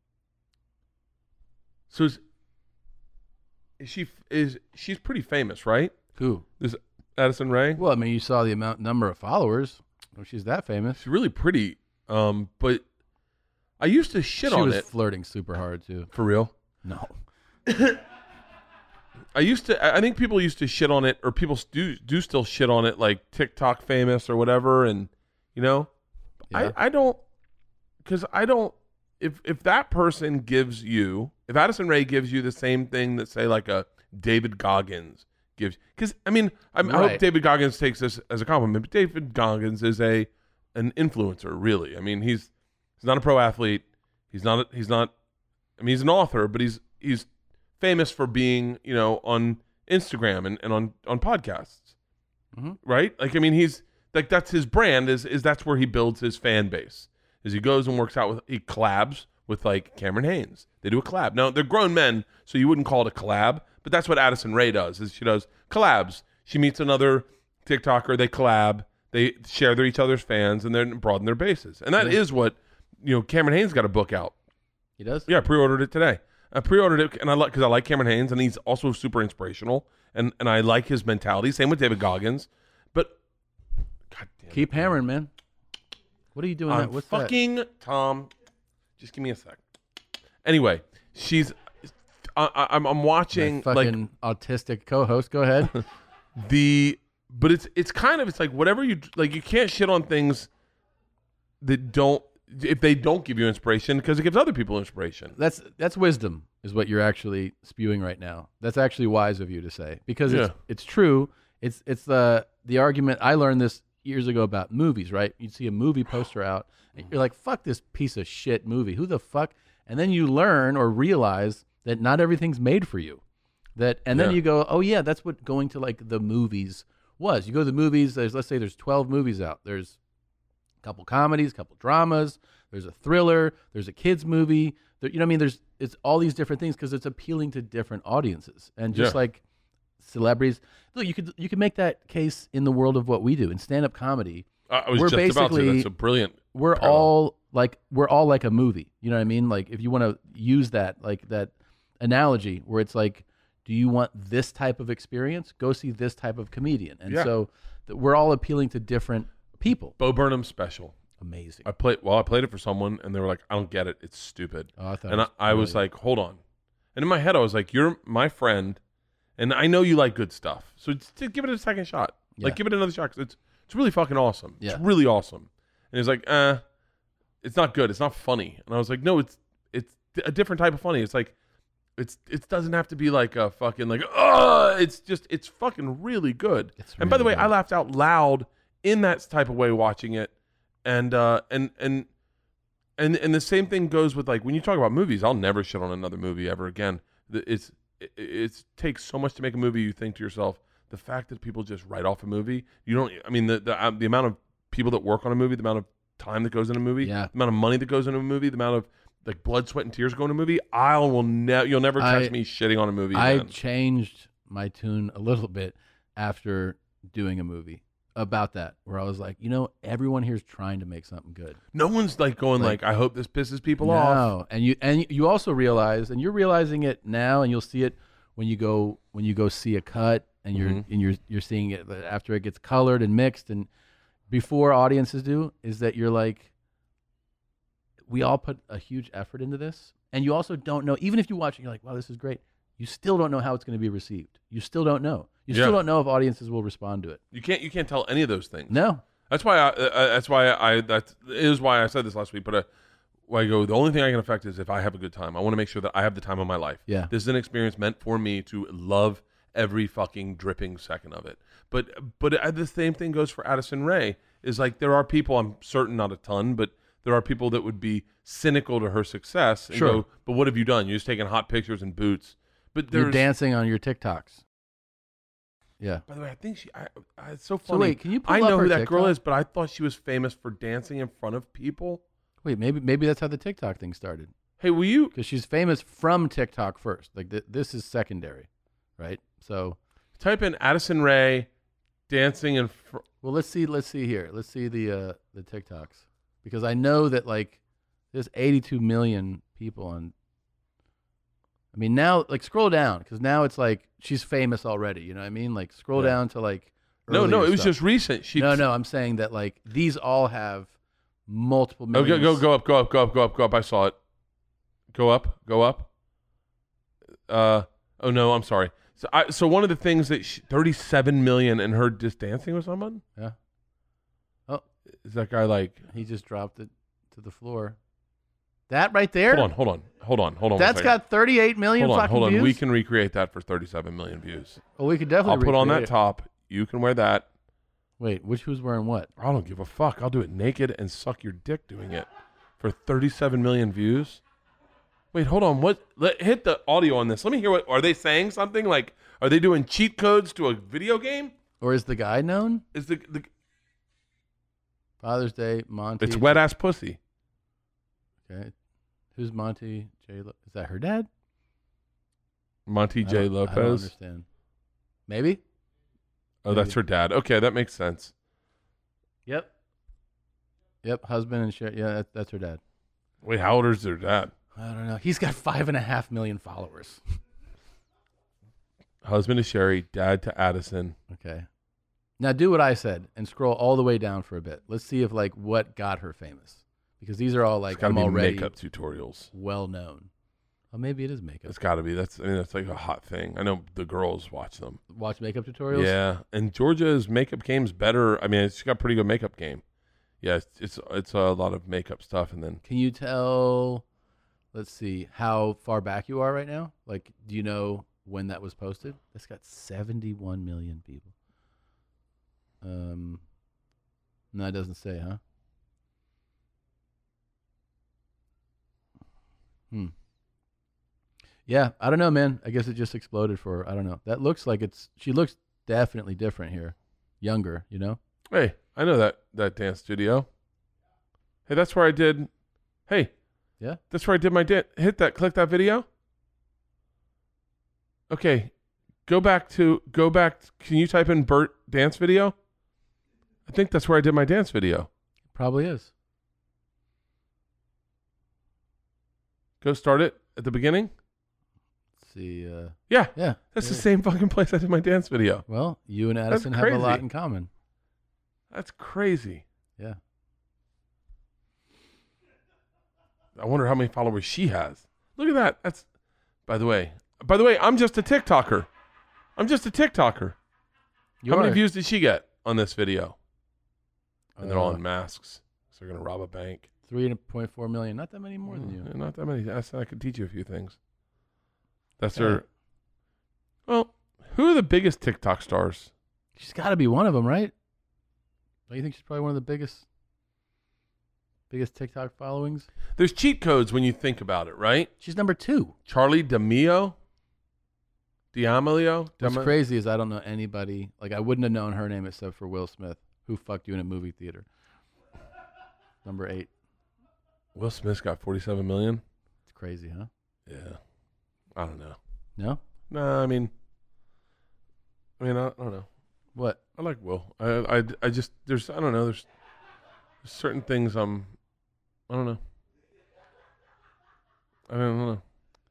So is, is she is she's pretty famous, right? who? This Addison Rae. Well, I mean, you saw the amount number of followers. Well, she's that famous. She's really pretty. Um, but I used to shit She on was it flirting super hard too. for real. No. I used to. I I think people used to shit on it, or people do do still shit on it, like TikTok famous or whatever. And you know, Yeah. I I don't because I don't. If if that person gives you, if Addison Rae gives you the same thing that say like a David Goggins gives, because I mean, I, mean I hope Right. David Goggins takes this as a compliment. But David Goggins is a an influencer, really. I mean, he's he's not a pro athlete. He's not. A, he's not. I mean, he's an author, but he's he's famous for being, you know, on Instagram and, and on on podcasts, Mhm. right? Like, I mean, he's like that's his brand. Is is that's where he builds his fan base. Is he goes and works out with he collabs with like Cameron Haynes. They do a collab. Now they're grown men, so you wouldn't call it a collab, but that's what Addison Rae does. Is she does collabs. She meets another TikToker. They collab. They share their each other's fans and then broaden their bases. And that Yeah. is what you know. Cameron Haynes got a book out. He does? Yeah, I pre-ordered it today. I pre-ordered it, and I like because I like Cameron Haynes, and he's also super inspirational, and and I like his mentality. Same with David Goggins, but God damn, Keep it, hammering, man. What are you doing? I'm that? What's fucking Tom. Just give me a sec. Anyway, she's. I, I, I'm I'm that? watching My like fucking autistic co-host. Go ahead. the, but it's it's kind of it's like whatever you like. You can't shit on things that don't if they don't give you inspiration because it gives other people inspiration. That's that's wisdom, is what you're actually spewing right now. That's actually wise of you to say, because it's Yeah. it's true. It's it's the the argument I learned this years ago about movies. Right? You'd see a movie poster out, and you're like, "Fuck this piece of shit movie. Who the fuck?" And then you learn or realize that not everything's made for you. That and then Yeah. you go, "Oh yeah, that's what going to like the movies was." You go to the movies. There's let's say there's twelve movies out. There's a couple comedies, a couple dramas. There's a thriller. There's a kids movie. There, you know what I mean? There's it's all these different things because it's appealing to different audiences. And just Yeah. like celebrities, look, you could you could make that case in the world of what we do in stand-up comedy. I I was We're just about to. basically- That's a brilliant. We're parallel. all like we're all like a movie. You know what I mean? Like if you want to use that like that analogy where it's like, do you want this type of experience? Go see this type of comedian. And Yeah. so th- we're all appealing to different people. Bo Burnham special. Amazing. I played well. I played it for someone, and they were like, "I don't get it. It's stupid." Oh, I thought and it I, was I was brilliant. like, "Hold on." And in my head, I was like, "You're my friend, and I know you like good stuff. So just give it a second shot. Like, Yeah. give it another shot. 'Cause it's it's really fucking awesome. Yeah. It's really awesome." And he's like, "Uh, it's not good. It's not funny." And I was like, "No, it's it's a different type of funny. It's like, it's it doesn't have to be like a fucking like, oh, it's just it's fucking really good." It's and by the way, really I good. laughed out loud in that type of way watching it, and uh, and and. And and the same thing goes with like when you talk about movies. I'll never shit on another movie ever again. The- It's it, it takes so much to make a movie. You think to yourself, the fact that people just write off a movie. You don't. I mean, the the, uh, the amount of people that work on a movie, the amount of time that goes in a movie, Yeah. the amount of money that goes into a movie, the amount of like blood, sweat, and tears go in a movie. I will never. You'll never catch I- me shitting on a movie. I again. changed my tune a little bit after doing a movie about that, where I was like, you know, everyone here is trying to make something good. no one's like going Like- like, I hope this pisses people off. No, and you and you also realize, and you're realizing it now, and you'll see it when you go when you go see a cut, and you're Mhm. and you're you're seeing it after it gets colored and mixed, and before audiences do, is that you're like, we all put a huge effort into this, and you also don't know, even if you watch it, you're like, wow, this is great. You still don't know how it's going to be received. You still don't know. You Yeah. still don't know if audiences will respond to it. You can't. You can't tell any of those things. No, That's why I. Uh, that's why I. That is why I said this last week. But uh, why I go. The only thing I can affect is if I have a good time. I want to make sure that I have the time of my life. Yeah. This is an experience meant for me to love every fucking dripping second of it. But but uh, the same thing goes for Addison Rae. Is like there are people. I'm certain not a ton, but there are people that would be cynical to her success and Sure. go, but what have you done? You're just taking hot pictures and boots. But there's you're dancing on your TikToks. Yeah. By the way, I think she. I, I, it's so So funny. wait, can you pull I up know her who that girl TikTok? is, but I thought she was famous for dancing in front of people. Wait, maybe maybe that's how the TikTok thing started. Hey, will you Because she's famous from TikTok first. Like th- this is secondary, right? So, type in Addison Rae dancing in fr- well, let's see. Let's see here. Let's see the uh, the TikToks, because I know that like there's eighty-two million people on. I mean, now like scroll down, because now it's like she's famous already. You know what I mean? Like scroll Yeah. down to like No, no, earlier it was stuff. just recent. She no, no. I'm saying that like these all have multiple Oh, millions. go, go, go up, go up, go up, go up, go up. I saw it. Go up, go up. Uh oh no, I'm sorry. So I so one of the things that she, thirty-seven million and her just dancing with someone. Yeah. Oh, Is that guy like? he just dropped it to the floor. That right there. Hold on, hold on, hold on, hold on. one That's second. got thirty-eight million Hold on, fucking hold on. views. We can recreate that for thirty-seven million views. Well, we could definitely. I'll put on that recreate it. top. You can wear that. Wait, which who's wearing what? I don't give a fuck. I'll do it naked and suck your dick doing it for thirty-seven million views. Wait, hold on. What? Let, hit the audio on this. Let me hear what. Are they saying something like? Are they doing cheat codes to a video game? Or is the guy known? Is the, the Father's Day, Monty. it's wet ass pussy? Okay. Who's Monty J? Lo- Is that her dad? Monty I J. don't- I don't Lopez. understand. Maybe. Oh, that's her dad. Okay, that makes sense. Yep. Yep. Husband and shit. Yeah, that, that's her dad. Wait, how old is their dad? I don't know. He's got five and a half million followers. Husband to Sherry, dad to Addison. Okay. Now do what I said and scroll all the way down for a bit. Let's see if like what got her famous, because these are all It's like got to I'm be already makeup tutorials. well known. Oh, maybe it is makeup. It's got to be. That's I mean that's like a hot thing. I know the girls watch them. Watch makeup tutorials. Yeah, and Georgia's makeup game's better. I mean, it's got a pretty good makeup game. Yeah, it's it's, it's a lot of makeup stuff, and then Can you tell? Let's see how far back you are right now. Like, do you know when that was posted? That's got seventy-one million people. Um, no, it doesn't say, huh? Hmm. Yeah, I don't know, man. I guess it just exploded for her. I don't know. That looks like it's. She looks definitely different here, younger. You know. hey, I know that that dance studio. Hey, that's where I did. Hey, Yeah. that's where I did my dance. Hit that. Click that video. Okay, go back to go back. Can you type in Bert dance video? I think that's where I did my dance video. Probably is. Go start it at the beginning. Let's see. Uh, Yeah, yeah. that's the yeah. same fucking place I did my dance video. Well, you and Addison have a lot crazy. in common. That's crazy. Yeah. I wonder how many followers she has. Look at that. That's By the way, by the way, I'm just a TikToker. I'm just a TikToker. You How are. many views did she get on this video? And they're all Uh, in masks. So they're going to rob a bank. three point four million. Not that many more than you. Mm, Not that many. I said I could teach you a few things. That's Okay. her. Well, who are the biggest TikTok stars? She's got to be one of them, right? Don't you think she's probably one of the biggest, biggest TikTok followings? There's cheat codes when you think about it, right? She's number two. Charlie D'Amelio? D'Amelio? What's D'Ame- crazy is I don't know anybody. Like, I wouldn't have known her name except for Will Smith, who fucked you in a movie theater. Number eight. Will Smith's got forty-seven million. It's crazy, huh? Yeah. I don't know. No? No, I mean, I mean, I, I don't know. What? I like Will. I, I, I just, there's, I don't know. There's, there's certain things I'm, I don't know. I don't know.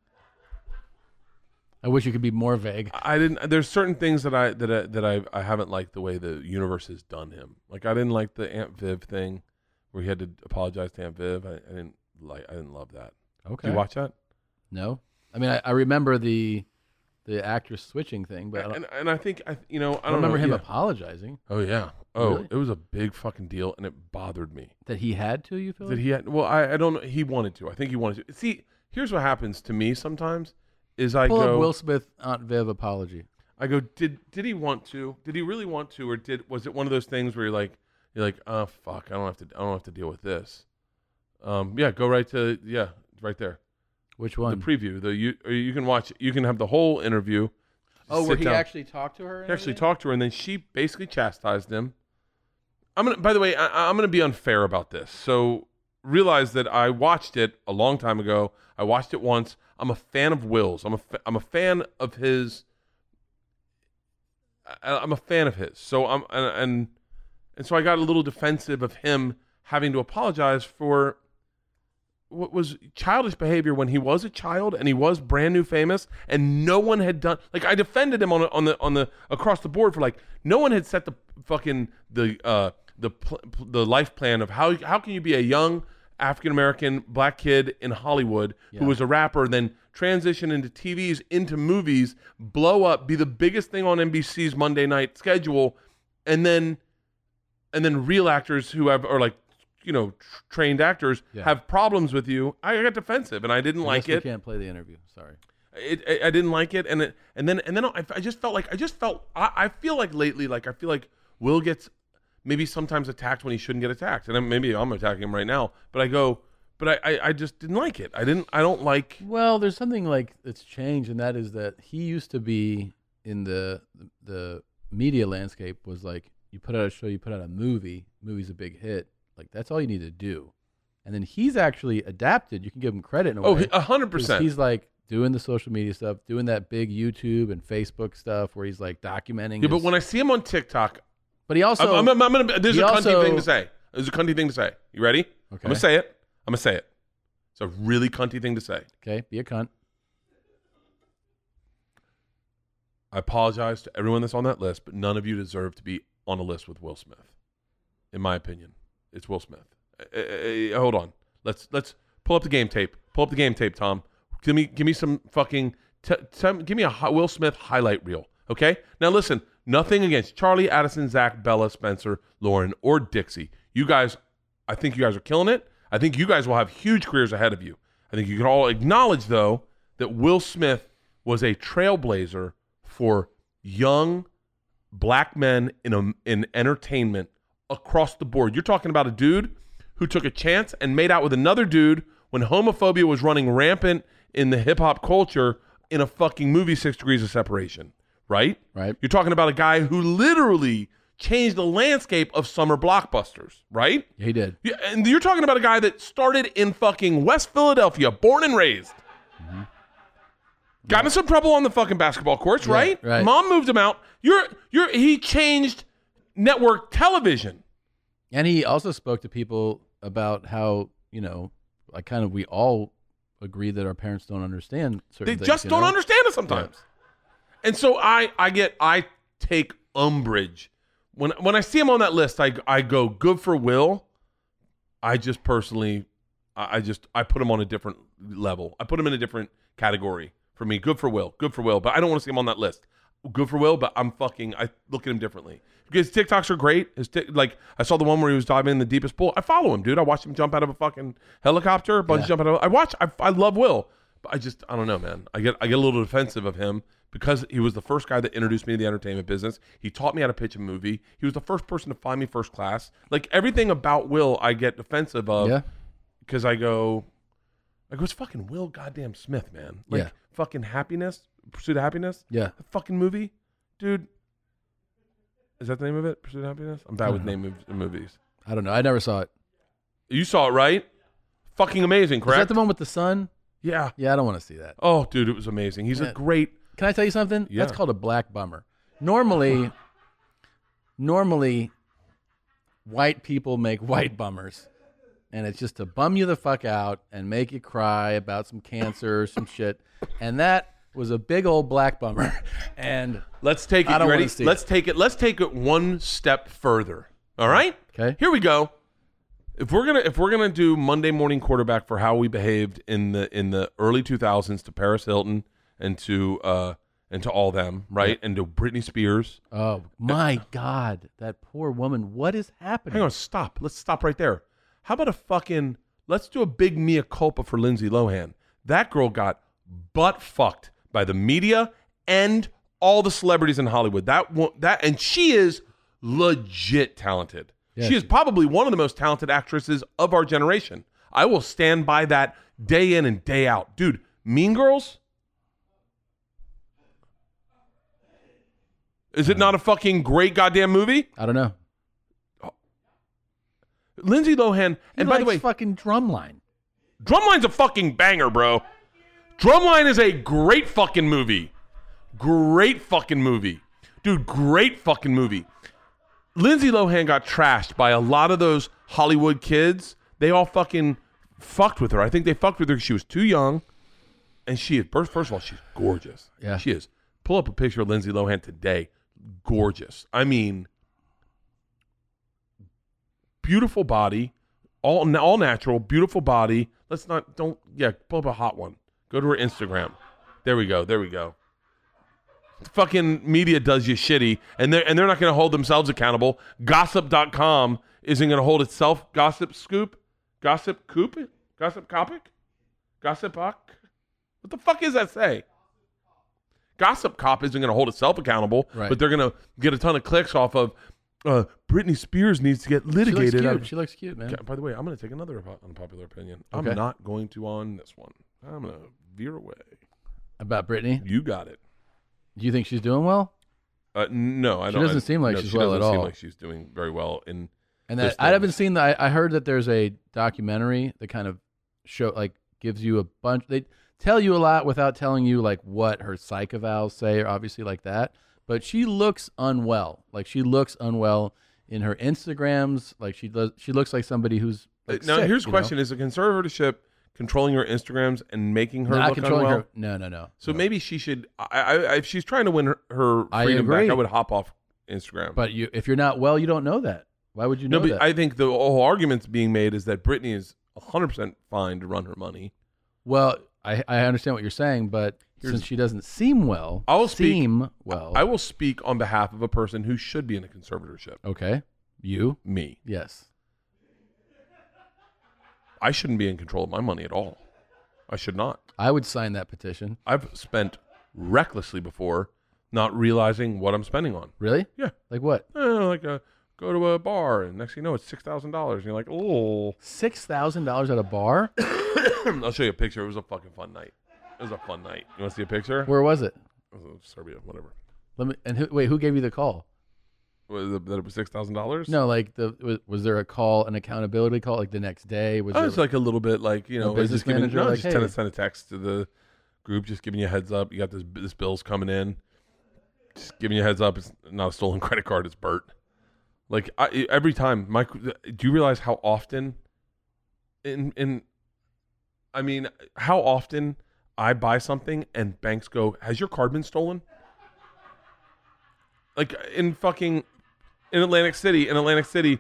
I wish you could be more vague. I didn't. There's certain things that I that I, that I I haven't liked the way the universe has done him. Like I didn't like the Aunt Viv thing, where he had to apologize to Aunt Viv. I, I didn't like. I didn't love that. Okay. Did you watch that? No? I mean, I, I remember the the actress switching thing, but I don't, And and I think I you know I I don't remember know, him yeah. apologizing. Oh yeah. Oh, Really? it was a big fucking deal, and it bothered me That he had to, you feel that like? he had. Well, I I don't know. He wanted to. I think he wanted to. See, here's what happens to me sometimes. Is I Pull go. up Will Smith Aunt Viv apology. I go, did did he want to? Did he really want to, or did was it one of those things where you're like, you're like, oh fuck, I don't have to, I don't have to deal with this. Um, yeah, go right to yeah, right there, Which one? the preview. The you or you can watch, you can have the whole interview. oh, Sit where he down. actually talked to her? and He actually everything? talked to her, and then she basically chastised him. I'm gonna. By the way, I, I'm gonna be unfair about this. So realize that I watched it a long time ago. I watched it once. I'm a fan of Will's. I'm a fa- I'm a fan of his. I, I'm a fan of his. So I'm and, and and so I got a little defensive of him having to apologize for what was childish behavior when he was a child and he was brand new famous and no one had done like I defended him on on the on the across the board for like no one had set the fucking the uh the pl- the life plan of how how can you be a young African American black kid in Hollywood Yeah. who was a rapper, then transition into T Vs, into movies, blow up, be the biggest thing on N B C's Monday night schedule, and then and then real actors who have are like you know tr- trained actors Yeah. have problems with you. I got defensive and I didn't I like guess we it. can't play the interview. Sorry. It, I I didn't like it, and it, and then and then I, I just felt like I just felt I, I feel like lately like I feel like Will gets maybe sometimes attacked when he shouldn't get attacked, and then maybe I'm attacking him right now. But I go, but I, I I just didn't like it. I didn't I don't like. Well, there's something like that's changed, and that is that he used to be in the the media landscape was like you put out a show, you put out a movie, movie's a big hit, like that's all you need to do, and then he's actually adapted. You can give him credit in a Oh, way. a hundred 'cause percent. He's like doing the social media stuff, doing that big YouTube and Facebook stuff where he's like documenting. Yeah, but his- when I see him on TikTok, but he also I'm, I'm, I'm gonna. There's he a cunty also- thing to say. There's a cunty thing to say. You ready? I'm okay, gonna say it. I'm gonna say it. It's a really cunty thing to say. okay, be a cunt. I apologize to everyone that's on that list, but none of you deserve to be on a list with Will Smith. In my opinion, it's Will Smith. Uh, uh, uh, hold on. Let's let's pull up the game tape. Pull up the game tape, Tom. Give me give me some fucking. T- t- give me a hi- Will Smith highlight reel. Okay. Now listen. Nothing against Charlie, Addison, Zach, Bella, Spencer, Lauren, or Dixie. You guys, I think you guys are killing it. I think you guys will have huge careers ahead of you. I think you can all acknowledge, though, that Will Smith was a trailblazer for young black men in a, in entertainment across the board. You're talking about a dude who took a chance and made out with another dude when homophobia was running rampant in the hip hop culture in a fucking movie Six Degrees of Separation, right? Right. You're talking about a guy who literally changed the landscape of summer blockbusters, right? He did. Yeah, and you're talking about a guy that started in fucking West Philadelphia, born and raised. Mm-hmm. Got in some trouble on the fucking basketball courts, Yeah, right? right. Mom moved him out. You're you're he changed network television. And he also spoke to people about how, you know, like kind of we all agree that our parents don't understand certain They things. just you don't know? understand it sometimes. And so I I get I take umbrage when when I see him on that list. I I go good for Will. I just personally I, I just I put him on a different level. I put him in a different category for me. Good for Will. Good for Will. But I don't want to see him on that list. Good for Will, but I'm fucking. I look at him differently because TikToks are great. His tic, like I saw the one where he was diving in the deepest pool. I follow him, dude. I watched him jump out of a fucking helicopter, bungee Yeah. jump out of. I watch. I, I love Will, but I just I don't know, man. I get I get a little defensive of him because he was the first guy that introduced me to the entertainment business. He taught me how to pitch a movie. He was the first person to find me first class. Like everything about Will, I get defensive of. Yeah. Because I go, I go, it's fucking Will goddamn Smith, man. Like Yeah. fucking Happiness, Pursuit of Happiness. Yeah. The fucking movie, dude. Is that the name of it? Pursuit of Happiness? I'm bad with Uh-huh. name of movies. I don't know. I never saw it. You saw it, right? Fucking amazing, Is correct? that the one with the sun? Yeah. Yeah, I don't want to see that. Oh, dude, it was amazing. He's Yeah. a great. Can I tell you something? Yeah. That's called a black bummer. Normally, normally, white people make white bummers. And it's just to bum you the fuck out and make you cry about some cancer or some shit. And that was a big old black bummer. And Let's take it. I don't You ready? wanna see Let's it. take it. Let's take it one step further. All right. Okay. Here we go. If we're gonna if we're gonna do Monday morning quarterback for how we behaved in the in the early two thousands to Paris Hilton and to uh and to all them, right, and to Britney Spears. oh my God, that poor woman. What is happening? Hang on, stop. Let's stop right there. How about a fucking? Let's do a big mea culpa for Lindsay Lohan. That girl got butt fucked by the media and all the celebrities in Hollywood. That one, that and she is legit talented. Yeah, she is she- probably one of the most talented actresses of our generation. I will stand by that day in and day out. Dude, Mean Girls? Is it not a fucking great goddamn movie? I don't know. Lindsay Lohan, and He by the likes way, fucking Drumline. Drumline's a fucking banger, bro. Drumline is a great fucking movie. Great fucking movie. Dude, great fucking movie. Lindsay Lohan got trashed by a lot of those Hollywood kids. They all fucking fucked with her. I think they fucked with her because she was too young. And she is, first, first of all, she's gorgeous. Yeah. She is. Pull up a picture of Lindsay Lohan today. Gorgeous. I mean, beautiful body. All, all natural, beautiful body. Let's not, don't, yeah, pull up a hot one. Go to her Instagram. There we go. There we go. Fucking media does you shitty, and they're, and they're not going to hold themselves accountable. Gossip dot com isn't going to hold itself. Gossip Scoop? Gossip Coop? Gossip Copic? Gossip Hawk? What the fuck is that say? Gossip Cop isn't going to hold itself accountable, Right. but they're going to get a ton of clicks off of uh, Britney Spears needs to get She looks litigated. out cute. of- She looks cute, man. Okay, by the way, I'm going to take another po- unpopular opinion. Okay. I'm not going to on this one. I'm going to veer away. About Britney. You got it. Do you think she's doing well? Uh, no, I She don't. doesn't I- seem like no, she's she well doesn't at seem all. like she's doing very well. In And This that I haven't does. seen that. I, I heard that there's a documentary that kind of show like gives you a bunch. They tell you a lot without telling you like what her psych evals say, or obviously like that. But she looks unwell. Like she looks unwell in her Instagrams. Like she does. She looks like somebody who's like, now, sick, here's the you know? question: Is the conservatorship controlling her Instagrams and making her Not look controlling unwell? her. No, no, no. So no. maybe she should. I, I, if she's trying to win her, her I freedom back, agree. I would hop off Instagram. But you, if you're not well, you don't know that. Why would you know no, but that? I think the whole argument's being made is that Britney is one hundred percent fine to run her money. well, I, I understand what you're saying, but Here's- since she doesn't seem well, I will speak- seem well. I will speak on behalf of a person who should be in a conservatorship. Okay, you. Me. Yes. I shouldn't be in control of my money at all. I should not. I would sign that petition. I've spent recklessly before, not realizing what I'm spending on. Really? Yeah. Like what? Eh, like a, go to a bar, and next thing you know, it's six thousand dollars. And you're like, oh. Six thousand dollars at a bar? I'll show you a picture. It was a fucking fun night. It was a fun night. You want to see a picture? Where was it? It was Serbia, whatever. Let me. And who, wait, who gave you the call? Was it, that it was six thousand dollars? No, like the was, was there a call, an accountability call, like the next day? Was I there was like a little bit like, you know, business just giving, manager, no, like, just hey. send a, send a text to the group, just giving you a heads up. You got this this bill's coming in. Just giving you a heads up. It's not a stolen credit card. It's Bert. Like I, every time, Mike. Do you realize how often? In in, I mean, how often I buy something and banks go, "Has your card been stolen?" Like in fucking in Atlantic City, in Atlantic City,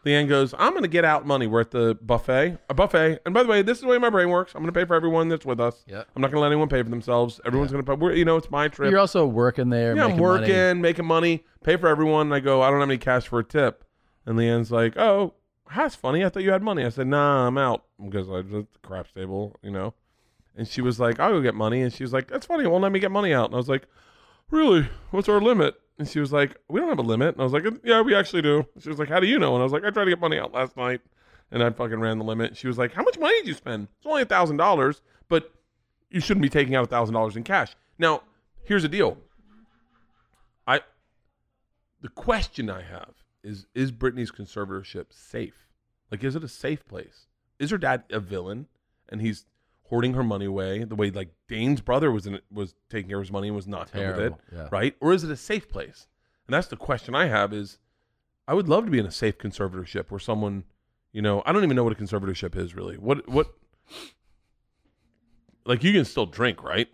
Leanne goes, I'm going to get out money. We're at the buffet. A buffet. And by the way, this is the way my brain works. I'm going to pay for everyone that's with us. Yep. I'm not going to let anyone pay for themselves. Everyone's Yeah. going to pay. We're, you know, it's my trip. You're also working there. yeah, I'm making working, money. making money, pay for everyone. And I go, I don't have any cash for a tip. And Leanne's like, oh, that's funny. I thought you had money. I said, nah, I'm out because I was at the craps table, you know. And she was like, I'll go get money. And she was like, that's funny. It won't let me get money out. And I was like, really? What's our limit? And she was like, we don't have a limit. And I was like, yeah, we actually do. She was like, how do you know? And I was like, I tried to get money out last night. And I fucking ran the limit. She was like, how much money did you spend? It's only one thousand dollars, but you shouldn't be taking out one thousand dollars in cash. Now, here's the deal. I, the question I have is, is Britney's conservatorship safe? Like, is it a safe place? Is her dad a villain and he's hoarding her money away the way like Dane's brother was in it, was taking care of his money and was not good with it, Terrible, yeah. right? Or is it a safe place? And that's the question I have is I would love to be in a safe conservatorship where someone, you know, I don't even know what a conservatorship is really. What, what, like you can still drink, right?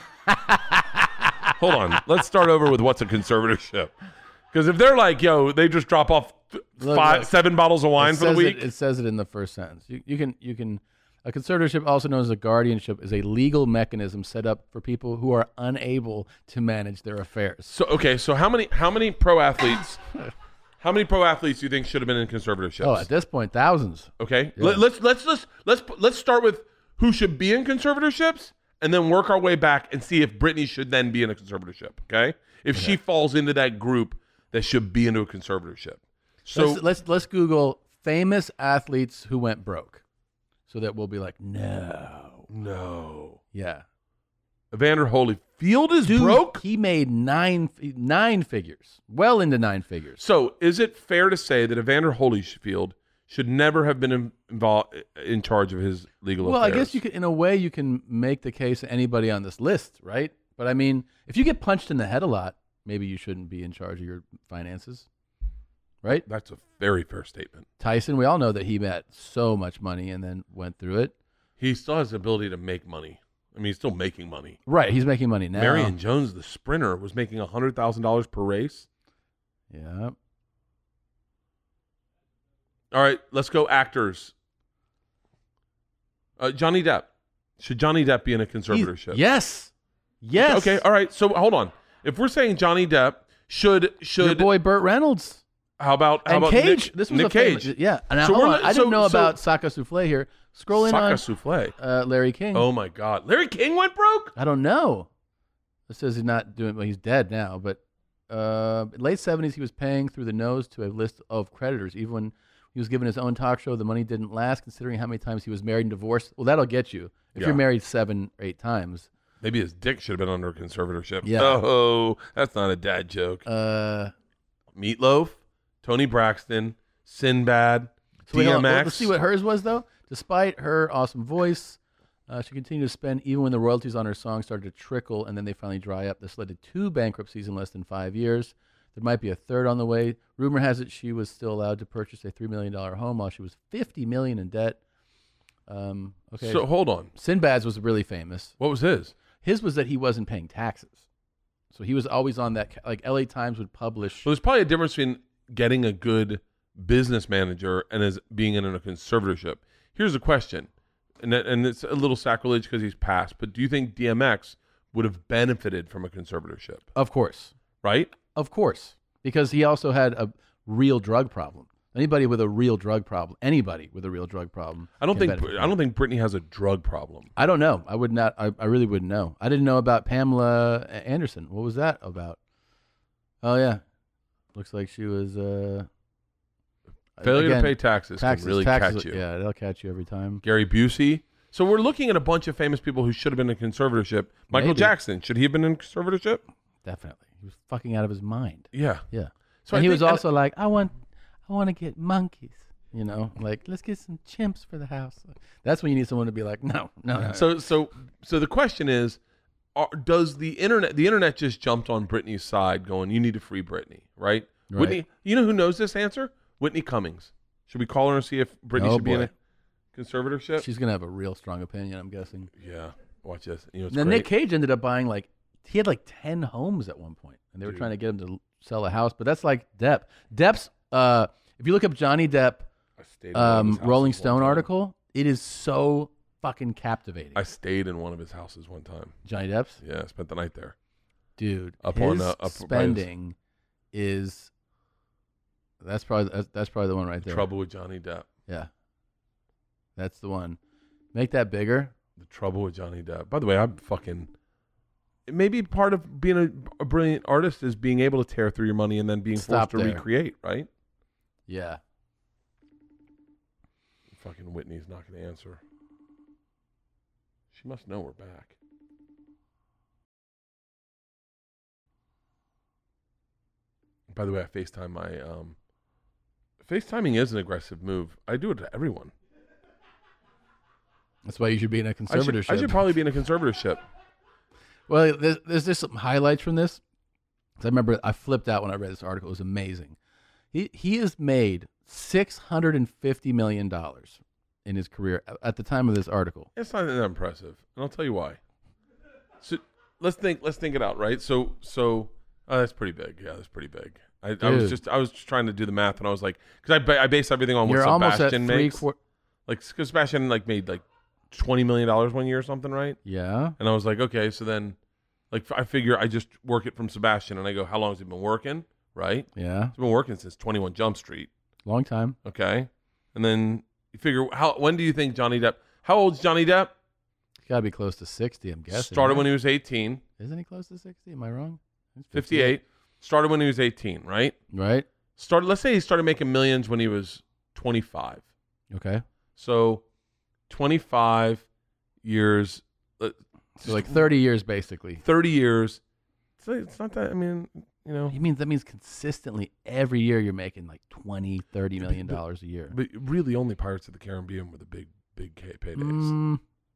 Hold on. Let's start over with what's a conservatorship. Because if they're like, yo, they just drop off Look, five, look. seven bottles of wine It for the says week. It, it says it in the first sentence. You, you can you can a conservatorship, also known as a guardianship, is a legal mechanism set up for people who are unable to manage their affairs. So okay, so how many how many pro athletes how many pro athletes do you think should have been in conservatorships? Oh, at this point, thousands. Okay, Yeah. Let, let's let's let's let's let's start with who should be in conservatorships, and then work our way back and see if Britney should then be in a conservatorship. Okay, if she falls into that group that should be into a conservatorship. So let's, let's let's Google famous athletes who went broke, so that we'll be like, no, no, yeah, Evander Holyfield is Dude, broke. He made nine nine figures, well into nine figures. So is it fair to say that Evander Holyfield should never have been involved in charge of his legal Well, affairs? I guess you can, in a way, you can make the case of anybody on this list, right? But I mean, if you get punched in the head a lot, maybe you shouldn't be in charge of your finances, right? That's a very fair statement. Tyson, we all know that he met so much money and then went through it. He still has the ability to make money. I mean, he's still making money. Right, he's making money now. Marion Jones, the sprinter, was making one hundred thousand dollars per race. Yeah. All right, let's go actors. Uh, Johnny Depp. Should Johnny Depp be in a conservatorship? He- yes. Yes. Okay, all right. So hold on. If we're saying Johnny Depp, should should Your boy Burt Reynolds. how about how And about Cage. Nick, this was Nick a famous, Cage? yeah. And So hold we're on. li- I didn't so- know so- about Saka Souffle here. Scrolling Saka on Souffle. uh, Larry King. Oh my God, Larry King went broke. I don't know. It says he's not doing. Well, he's dead now. But uh, late seventies, he was paying through the nose to a list of creditors. Even when he was given his own talk show, the money didn't last. Considering how many times he was married and divorced, well, that'll get you. If Yeah. you're married seven or eight times. Maybe his dick should have been under a conservatorship. Yeah. Oh, that's not a dad joke. Uh, Meatloaf, Tony Braxton, Sinbad, so wait, hold on. D M X. Let's see what hers was though. Despite her awesome voice, uh, she continued to spend even when the royalties on her song started to trickle, and then they finally dry up. This led to two bankruptcies in less than five years. There might be a third on the way. Rumor has it she was still allowed to purchase a three million dollar home while she was fifty million in debt. Um, okay. So hold on. Sinbad's was really famous. What was his? His was that he wasn't paying taxes, so he was always on that. ca- Like L A Times would publish. So there's probably a difference between getting a good business manager and as being in a conservatorship. Here's the question, and that, and it's a little sacrilege because he's passed. But do you think D M X would have benefited from a conservatorship? Of course, Right? of course, because he also had a real drug problem. Anybody with a real drug problem, anybody with a real drug problem. I don't can think benefit I from don't it. think Britney has a drug problem. I don't know. I would not. I, I really wouldn't know. I didn't know about Pamela Anderson. What was that about? Oh yeah, looks like she was. Uh, Failure again, to pay taxes, taxes can really taxes, catch you. Yeah, they'll catch you every time. Gary Busey. So we're looking at a bunch of famous people who should have been in a conservatorship. Michael Maybe. Jackson, should he have been in a conservatorship? Definitely, he was fucking out of his mind. Yeah. Yeah. So and I he think- was also like, I want, I want to get monkeys. You know, like let's get some chimps for the house. That's when you need someone to be like, no, no, no. So so so the question is, are, does the internet the internet just jumped on Britney's side, going, you need to free Britney, right? Right. Whitney, you know who knows this answer? Whitney Cummings. Should we call her and see if Britney Oh, should be in boy. a conservatorship? She's gonna have a real strong opinion, I'm guessing. yeah. Watch this. You know, it's Then great. Nick Cage ended up buying like he had like ten homes at one point, and they were Dude. trying to get him to sell a house. But that's like Depp. Depp's uh, If you look up Johnny Depp, I stayed in one of um, his houses Rolling one Stone time. article, it is so fucking captivating. I stayed in one of his houses one time. Johnny Depp's, Yeah, I spent the night there. dude, Up his on, uh, up by his- spending is that's probably that's, that's probably the one right The there. Trouble with Johnny Depp. Yeah, that's the one. Make that bigger. The Trouble with Johnny Depp. By the way, I'm fucking. Maybe part of being a, a brilliant artist is being able to tear through your money and then being Stop forced to there. recreate, right? Yeah. Fucking Whitney's not going to answer. She must know we're back. By the way, I FaceTime my um FaceTiming is an aggressive move. I do it to everyone. That's why you should be in a I should, conservatorship. I should probably be in a conservatorship. Well, there's, there's just some highlights from this. 'Cause I remember I flipped out when I read this article. It was amazing. He he has made six hundred and fifty million dollars in his career at the time of this article. It's not that impressive, and I'll tell you why. So let's think. Let's think it out, right? So so oh, that's pretty big. Yeah, that's pretty big. I, I was Dude. just I was just trying to do the math, and I was like, because I ba- I base everything on what You're almost at Sebastian three makes. quarter. Like, because Sebastian like made like twenty million dollars one year or something, right? Yeah. And I was like, okay, so then, like, I figure I just work it from Sebastian, and I go, how long has he been working? Right? Yeah. He's been working since twenty-one Jump Street. Long time. Okay, and then you figure how when do you think Johnny Depp? How old's Johnny Depp? He's got to be close to sixty, I'm guessing. Started right? when he was eighteen. Isn't he close to sixty? Am I wrong? He's fifty-eight. Started when he was eighteen, right? Right? Started. Let's say he started making millions when he was twenty-five. Okay. So, twenty-five years, uh, So like thirty years, basically. thirty years. It's, like- it's not that. I mean, you know, He means that means consistently every year you're making like twenty, thirty million dollars a year. but really, only Pirates of the Caribbean were the big, big K- paydays. Mm,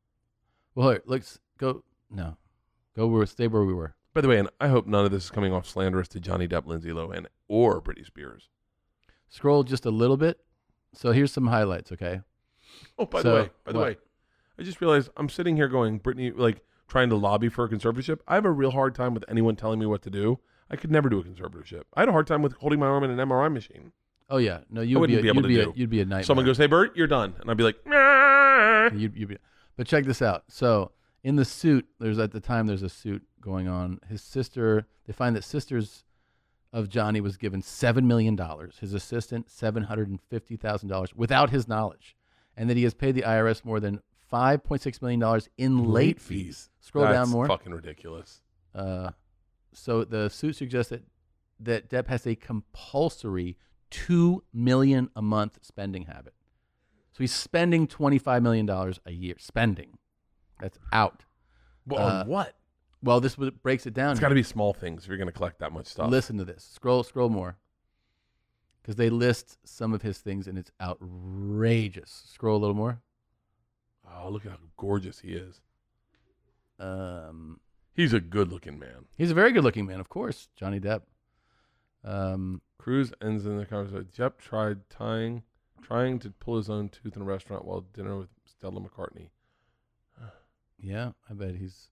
well, here, let's go. No, go where stay where we were. By the way, and I hope none of this is coming off slanderous to Johnny Depp, Lindsay Lohan, or Britney Spears. Scroll just a little bit. So here's some highlights. Okay. Oh, by So, the way, by the what? way, I just realized I'm sitting here going, Brittany, like trying to lobby for a conservatorship. I have a real hard time with anyone telling me what to do. I could never do a conservatorship. I had a hard time with holding my arm in an M R I machine. Oh yeah. No, you'd wouldn't be, a, be able you'd to be a, do. you'd be a nightmare. Someone goes, "Hey, Bert, you're done," and I'd be like, "Nah." You'd, you'd be, but check this out. So in the suit, there's at the time there's a suit going on. His sister, they find that sisters of Johnny was given seven million dollars. His assistant seven hundred and fifty thousand dollars without his knowledge, and that he has paid the I R S more than five point six million dollars in late fees. Scroll That's down more. fucking ridiculous. Uh, so the suit suggests that that Depp has a compulsory two million a month spending habit. So he's spending twenty five million dollars a year. Spending, that's out. Well, Uh, on what? Well, this w- breaks it down. It's got to be small things if you're going to collect that much stuff. Listen to this. Scroll, scroll more, because they list some of his things and it's outrageous. Scroll a little more. Oh, look at how gorgeous he is. Um, He's a good-looking man. he's a very good-looking man, of course, Johnny Depp. Um, Cruz ends in the conversation. Depp tried tying, trying to pull his own tooth in a restaurant while at dinner with Stella McCartney. Yeah, I bet he's.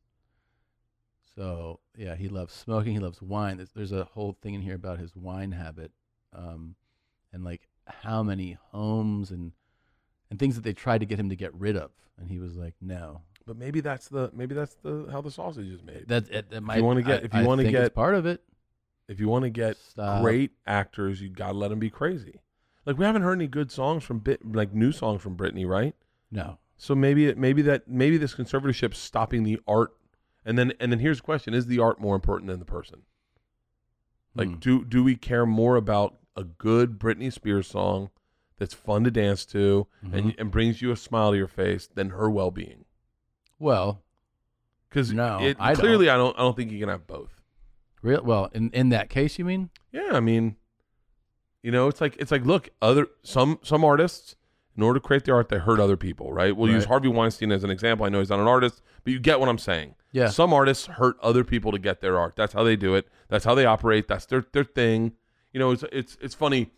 So yeah, he loves smoking. He loves wine. There's, there's a whole thing in here about his wine habit, um, and like how many homes and and things that they tried to get him to get rid of, and he was like, no. But maybe that's the maybe that's the how the sausage is made. That, that, that might. wanna get- I- if you I wanna think get- it's part of it. If you want to get Stop. great actors, you gotta let them be crazy. Like we haven't heard any good songs from Bit, like new songs from Britney, right? No. So maybe it, maybe that maybe this conservatorship's stopping the art, and then and then here's the question: is the art more important than the person? Like, Hmm. do do we care more about a good Britney Spears song that's fun to dance to and Mhm. and brings you a smile to your face than her well being? Well, Because No, it, I don't. clearly I don't I don't think you can have both. real. Well, in in that case, you mean? Yeah, I mean, you know, it's like it's like look, other some some artists, in order to create the art, they hurt other people, right? We'll use Right. Harvey Weinstein as an example. I know he's not an artist, but you get what I'm saying. Yeah. Some artists hurt other people to get their art. That's how they do it. That's how they operate. That's their their thing. You know, it's it's it's funny.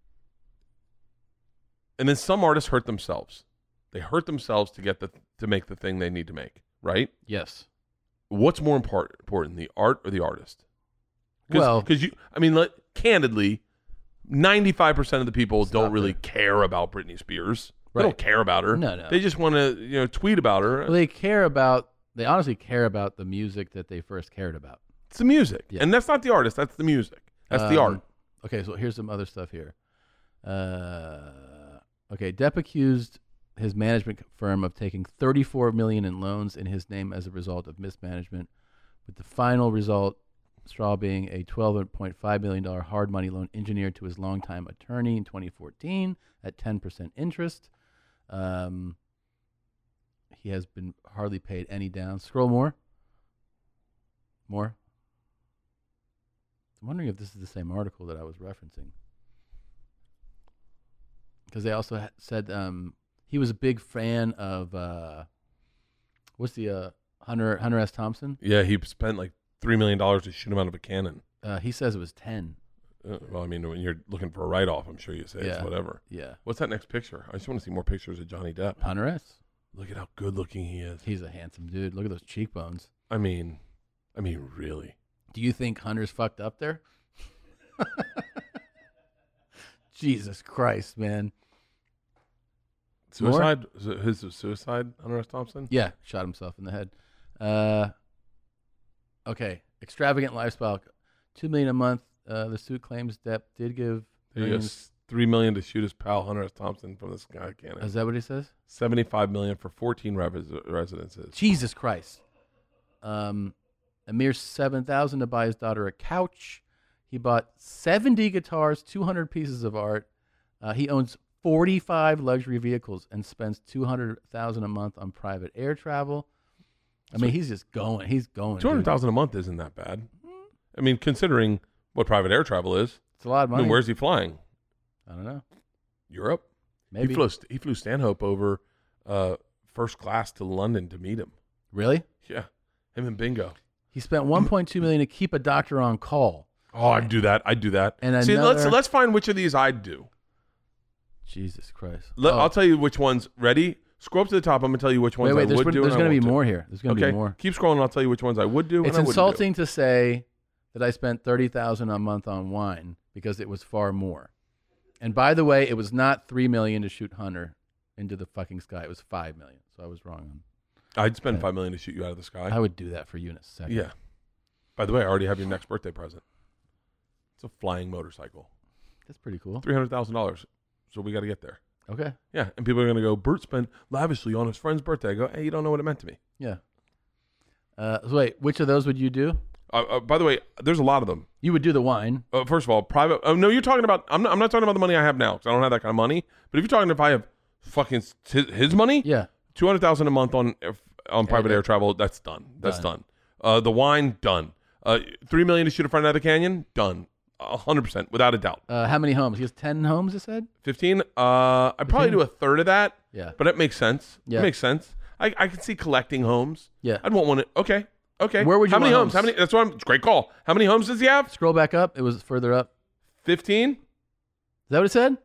And then some artists hurt themselves. They hurt themselves to get the to make the thing they need to make, right? Yes. What's more important, important, the art or the artist? Cause, Well- because you, I mean, like, candidly, ninety-five percent of the people Stop don't really her. care about Britney Spears. They Right. don't care about her. No, no. They just want to, you know, tweet about her. Well, they care about. They honestly care about the music that they first cared about. It's the music, Yeah. and that's not the artist. That's the music. That's the Um, art. Okay, so here's some other stuff here. Uh, okay, Depp accused his management firm of taking thirty-four million dollars in loans in his name as a result of mismanagement, with the final result straw being a twelve point five million dollars hard money loan engineered to his longtime attorney in twenty fourteen at ten percent interest. Um, he has been hardly paid any down. Scroll more. More. I'm wondering if this is the same article that I was referencing. Because they also ha- said um, he was a big fan of, uh, what's the, uh, Hunter Hunter S. Thompson? Yeah, he spent like three million dollars to shoot him out of a cannon. Uh, he says it was ten. Uh, well, I mean, when you're looking for a write-off, I'm sure you say Yeah. it's whatever. Yeah. What's that next picture? I just want to see more pictures of Johnny Depp. Hunter S. Look at how good-looking he is. He's a handsome dude. Look at those cheekbones. I mean, I mean, really. Do you think Hunter's fucked up there? Jesus Christ, man. More? Suicide? Is it his suicide, Hunter S. Thompson? Yeah, shot himself in the head. Uh, okay, extravagant lifestyle, two million a month. Uh, the suit claims Depp did give. He millions- has three million to shoot his pal Hunter S. Thompson from the sky cannon. Is that what he says? Seventy-five million for fourteen res- residences. Jesus Christ. Um, a mere seven thousand to buy his daughter a couch. He bought seventy guitars, two hundred pieces of art. Uh, he owns forty-five luxury vehicles and spends two hundred thousand a month on private air travel. I mean, he's just going. He's going. Two hundred dude. thousand a month isn't that bad. I mean, considering what private air travel is. It's a lot of I money. mean, where's he flying? I don't know. Europe. Maybe. He flew. He flew Stanhope over uh, first class to London to meet him. Really? Yeah, him and Bingo. He spent one point two million dollars to keep a doctor on call. Oh, I'd do that. I'd do that. And See, let's another- let's find which of these I'd do. Jesus Christ. Let, Oh. I'll tell you which ones. Ready? Scroll up to the top. I'm gonna tell you which ones Wait, wait. I There's, would do. there's and I going to be won't do. more here. There's going to Okay, be more. keep scrolling. And I'll tell you which ones I would do. It's and I wouldn't do. insulting to say that I spent thirty thousand dollars a month on wine because it was far more. And by the way, it was not three million dollars to shoot Hunter into the fucking sky. It was five million dollars. So I was wrong. I'd spend Okay. five million to shoot you out of the sky. I would do that for you in a second. Yeah. By the way, I already have your next birthday present. It's a flying motorcycle. That's pretty cool. Three hundred thousand dollars. So we got to get there. Okay. Yeah, and people are gonna go. Bert spent lavishly on his friend's birthday. I go, hey, you don't know what it meant to me. Yeah. Uh, so wait, which of those would you do? Uh, uh, by the way, there's a lot of them. You would do the wine. Uh, first of all, private. Oh no, you're talking about. I'm not. I'm not talking about the money I have now because I don't have that kind of money. But if you're talking if I have fucking s- his, his money, Yeah. two hundred thousand a month on if- on private yeah. air travel. That's done. That's Done. done. Uh, the wine, done. Uh, three million to shoot a friend out of the canyon, done. A hundred percent, without a doubt. Uh, how many homes? He has ten homes, it said? Fifteen. Uh, I'd probably fifteen? do a third of that. Yeah. But it makes sense. Yeah. It makes sense. I, I can see collecting homes. Yeah. I'd want one. Okay. Okay. Where would you How many want homes? homes? How many? That's what I'm. Great call. How many homes does he have? Scroll back up. It was further up. Fifteen. Is that what it said?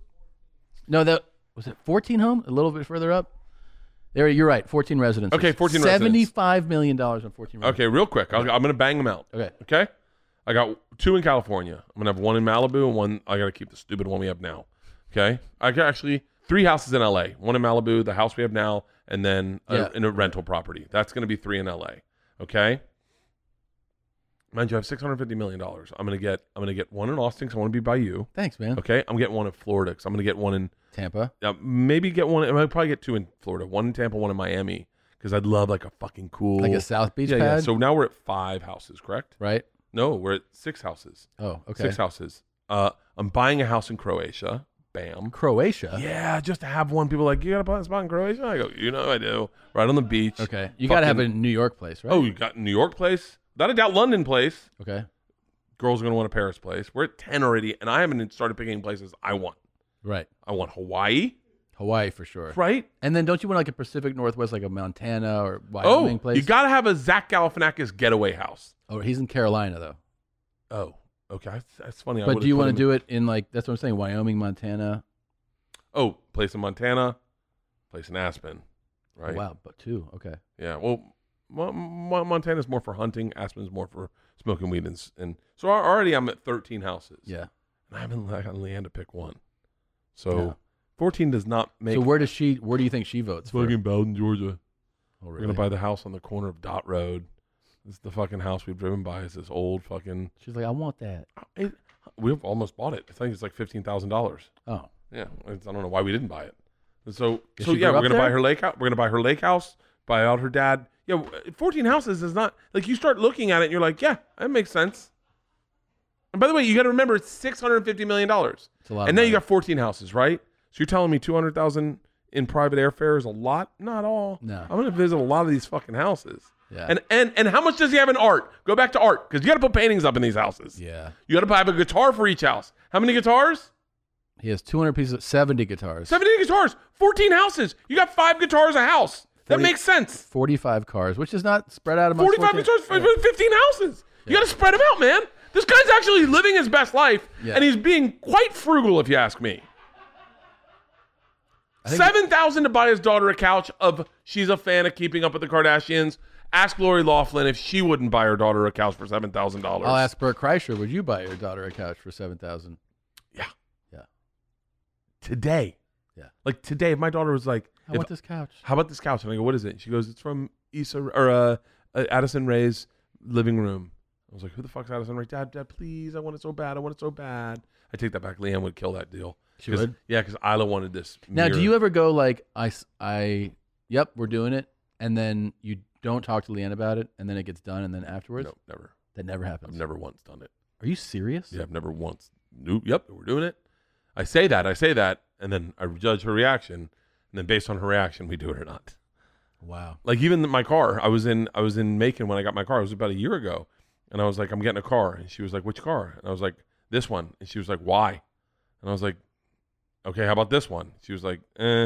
No, that was it fourteen homes? A little bit further up? There, you're right. fourteen residences. Okay, fourteen residents. seventy-five million dollars on fourteen residences. Okay, real quick. I'll, I'm gonna bang them out. Okay. Okay. I got two in California. I'm gonna have one in Malibu and one. I gotta keep the stupid one we have now. Okay. I got actually three houses in L A. One in Malibu, the house we have now, and then a, Yeah. in a rental property. That's gonna be three in L A. Okay. Mind you, I have six hundred fifty million dollars. I'm gonna get. I'm gonna get one in Austin because I want to be by you. Thanks, man. Okay. I'm getting one in Florida because I'm gonna get one in. Tampa. Uh, maybe get one. I might probably get two in Florida. One in Tampa, one in Miami because I'd love like a fucking cool. Like a South Beach yeah, pad? yeah. So now we're at five houses, correct? Right? No, we're at six houses. Oh, okay. Six houses. Uh, I'm buying a house in Croatia. Bam. Croatia. Yeah, just to have one. People are like, you got to buy a spot in Croatia? I go, you know I do. Right on the beach. Okay. You got to have a Fucking- New York place, right? Oh, you got New York place? Without a doubt, London place. Okay. Girls are going to want a Paris place. We're at ten already, and I haven't started picking places I want. Right. I want Hawaii, Hawaii for sure. right? And then don't you want like a Pacific Northwest, like a Montana or Wyoming Oh, place? you got to have a Zach Galifianakis getaway house. Oh, he's in Carolina though. Oh, okay. That's, that's funny. I But would've do you put want him to in- do it in like that's what I'm saying, Wyoming, Montana? Oh, place in Montana, place in Aspen, right? Oh, wow, but two. Okay. Yeah. Well, Mo- Mo- Montana's more for hunting. Aspen's more for smoking weed, and, s- and so al- already I'm at thirteen houses. Yeah. I haven't gotten Leanne to pick one. So No. fourteen does not make. So where does she? Where do you think she votes? For? fucking Belden, Georgia. Oh, We're really? gonna buy the house on the corner of Dot Road. This is the fucking house we've driven by. It's this old fucking. She's like, I want that. It, we've almost bought it. I think it's like fifteen thousand dollars. Oh, Yeah, it's, I don't know why we didn't buy it. And so, Did so she yeah, grow we're up gonna buy there? her lake house. We're gonna buy her lake house. Buy out her dad. Yeah, w- fourteen houses is not like you start looking at it and you're like, yeah, that makes sense. And by the way, you got to remember it's six hundred fifty million dollars. it's a lot. And of now money. you got fourteen houses, right? So you're telling me two hundred thousand in private airfare is a lot? Not all. No. I'm gonna visit a lot of these fucking houses. Yeah. And and and how much does he have in art? Go back to art because you got to put paintings up in these houses. yeah. You got to have a guitar for each house. How many guitars? He has two hundred pieces, seventy guitars, seventy guitars. fourteen houses. You got five guitars a house. That forty makes sense. forty-five cars, which is not spread out among forty-five guitars for fifteen houses. You got to spread them out, man. This guy's actually living his best life, Yeah. and he's being quite frugal, if you ask me. Seven thousand to buy his daughter a couch. Of she's a fan of Keeping Up with the Kardashians. Ask Lori Loughlin if she wouldn't buy her daughter a couch for seven thousand dollars. I'll ask Bert Kreischer, would you buy your daughter a couch for seven thousand? Yeah, Yeah. today. Yeah. Like today, if my daughter was like, I if- want this couch. "How about this couch?" and I go, "What is it?" She goes, "It's from Issa or uh, uh, Addison Rae's living room." I was like, "Who the fuck's Addison Rae?" Dad, Dad, please, I want it so bad. I want it so bad. I take that back. Leanne would kill that deal. She 'Cause- would? Yeah, because Isla wanted this. Now, do mirror. you ever go like, I, s- I, yep, we're doing it, and then you don't talk to Leanne about it, and then it gets done, and then afterwards? No, never. That never I've happens. never once done it. Are you serious? Yeah, I've never once. Nope. Yep, we're doing it. I say that. I say that, and then I judge her reaction, and then based on her reaction, we do it or not. Wow. Like even my car, I was in I was in Macon when I got my car. It was about a year ago, and I was like, I'm getting a car, and she was like, which car? And I was like, this one, and she was like, why? And I was like, okay, how about this one? She was like, eh.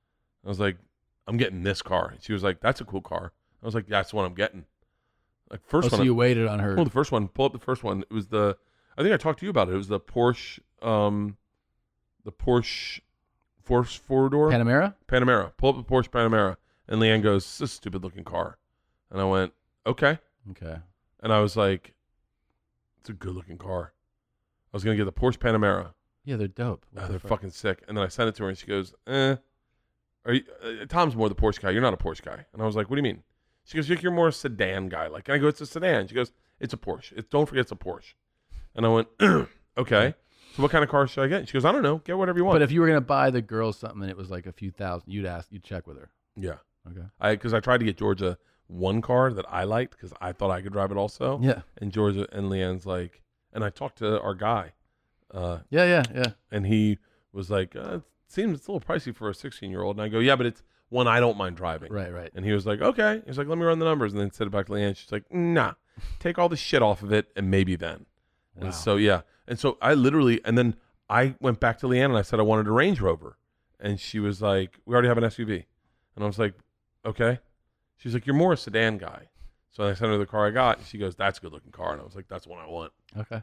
I was like, I'm getting this car. And she was like, that's a cool car. I was like, yeah, that's the one I'm getting. Like first Oh, so one, you waited on her. pull the first one. Pull up the first one. It was the. I think I talked to you about it. It was the Porsche, um, the Porsche, Force four door Panamera? Panamera. Pull up the Porsche Panamera, and Leanne goes, "This is a stupid looking car," and I went, "Okay," Okay. and I was like, "It's a good looking car." I was gonna get the Porsche Panamera. Yeah, they're dope. What Oh, the they're fuck? fucking sick. And then I sent it to her, and she goes, "Eh, are you?" Uh, Tom's more the Porsche guy. You're not a Porsche guy. And I was like, "What do you mean?" She goes, "You're more a sedan guy." Like, and I go, "It's a sedan." She goes, "It's a Porsche. It's don't forget it's a Porsche." And I went, "Okay. So what kind of car should I get?" She goes, "I don't know. Get whatever you want." But if you were gonna buy the girl something and it was like a few thousand, you'd ask, you'd check with her. yeah, Okay. I because I tried to get Georgia one car that I liked because I thought I could drive it also. Yeah. And Georgia and Leanne's like, and I talked to our guy, uh, Yeah, yeah, yeah. and he was like, uh, "It seems it's a little pricey for a sixteen year old." And I go, "Yeah, but it's one I don't mind driving." Right, right. And he was like, "Okay." He's like, "Let me run the numbers," and then sent it back to Leanne. She's like, "Nah, take all the shit off of it, and maybe then." Wow. And so yeah, and so I literally, and then I went back to Leanne and I said I wanted a Range Rover, and she was like, "We already have an S U V," and I was like, "Okay." She's like, "You're more a sedan guy." So I sent her the car I got, and she goes, "That's a good looking car," and I was like, "That's the one I want." Okay.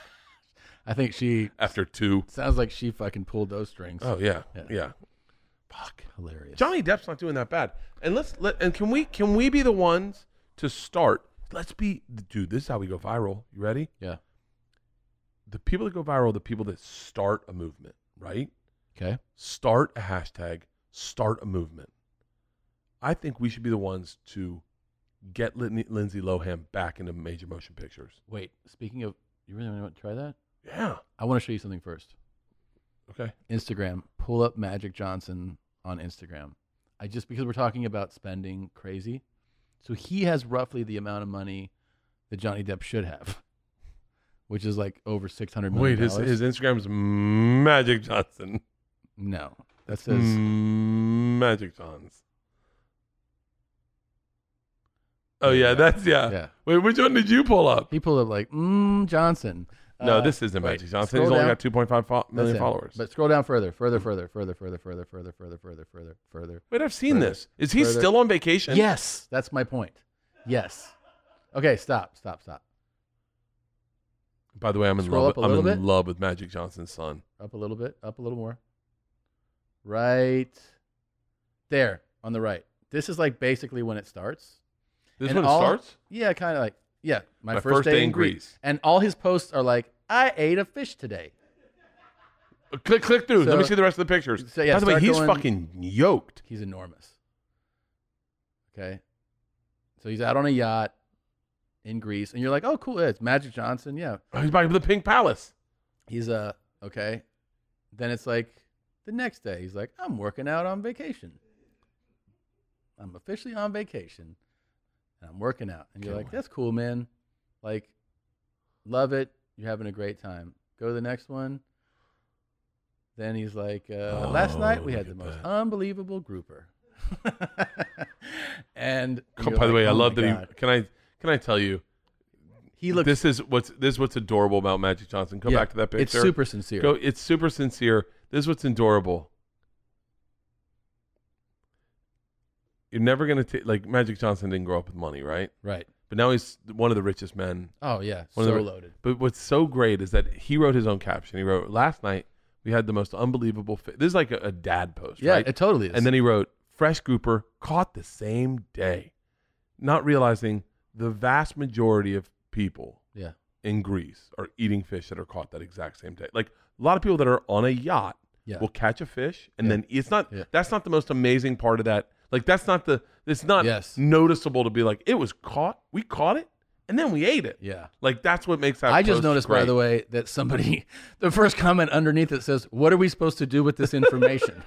I think she After two, sounds like she fucking pulled those strings. oh yeah, Yeah. yeah. Fuck. Hilarious. Johnny Depp's not doing that bad. And let's let and can we can we be the ones to start? Let's be dude, this is how we go viral. You ready? Yeah. The people that go viral, the people that start a movement, right? Okay. Start a hashtag, start a movement. I think we should be the ones to get Lin- Lindsay Lohan back into major motion pictures. Wait, speaking of, you really want to try that? Yeah. I want to show you something first. Okay. Instagram. Pull up Magic Johnson on Instagram. I just, because we're talking about spending crazy. So he has roughly the amount of money that Johnny Depp should have, which is like over six hundred million Wait, his dollars. his Instagram is Magic Johnson. No. That says, Magic Johns. Oh yeah, that's yeah. yeah. Wait, which one did you pull up? He pulled up like, mm, Johnson. No, Uh, this isn't wait, Magic Johnson. scroll He's only down. got two point five fo- That's million him. followers. But scroll down further, further, further, further, further, further, further, further, further, further, further. Wait, I've seen Further. this. Is he Further. still on vacation? Yes, that's my point. Yes. Okay, stop, stop, stop. By the way, I'm in Scroll love. up a With, I'm in little bit. love with Magic Johnson's son. Up a little bit, up a little more. Right there on the right. This is like basically when it starts. This is And when it all- starts. Yeah, kind of like, yeah, my, My first, day, in Greece. Greece. And all his posts are like, I ate a fish today. Click, click through. So- Let me see the rest of the pictures. So, yeah, By the way, start he's going- fucking yoked. He's enormous. Okay. So he's out on a yacht in Greece, and you're like, oh, cool. Yeah, it's Magic Johnson. Yeah. Oh, he's by the Pink Palace. He's uh okay. Then it's like the next day, he's like, I'm working out on vacation. I'm officially on vacation, and I'm working out. And you're like, that's cool, man. Like, love it. You're having a great time. Go to the next one. Then he's like, uh, last Oh, night we had look the at most that. unbelievable grouper. and Oh, you're by the like, way, I oh love my that God. he. Can I? Can I tell you? He looks. This is what's this is what's adorable about Magic Johnson. Go yeah, back to that picture. It's super sincere. Go. It's super sincere. This is what's adorable. You're never gonna take like Magic Johnson didn't grow up with money, right? Right. But now he's one of the richest men. Oh yeah. One So of the- loaded. But what's so great is that he wrote his own caption. He wrote, "Last night we had the most unbelievable." Fi-. This is like a, a dad post, Yeah, right? it totally is. And then he wrote, "Fresh grouper caught the same day," not realizing the vast majority of people yeah. in Greece are eating fish that are caught that exact same day. Like a lot of people that are on a yacht Yeah. will catch a fish and Yeah. then it's not. Yeah. That's not the most amazing part of that. Like that's not the. It's not Yes. noticeable to be like it was caught. We caught it and then we ate it. Yeah. Like that's what makes that. I just post noticed, great. by the way, that somebody, the first comment underneath it says, "What are we supposed to do with this information?"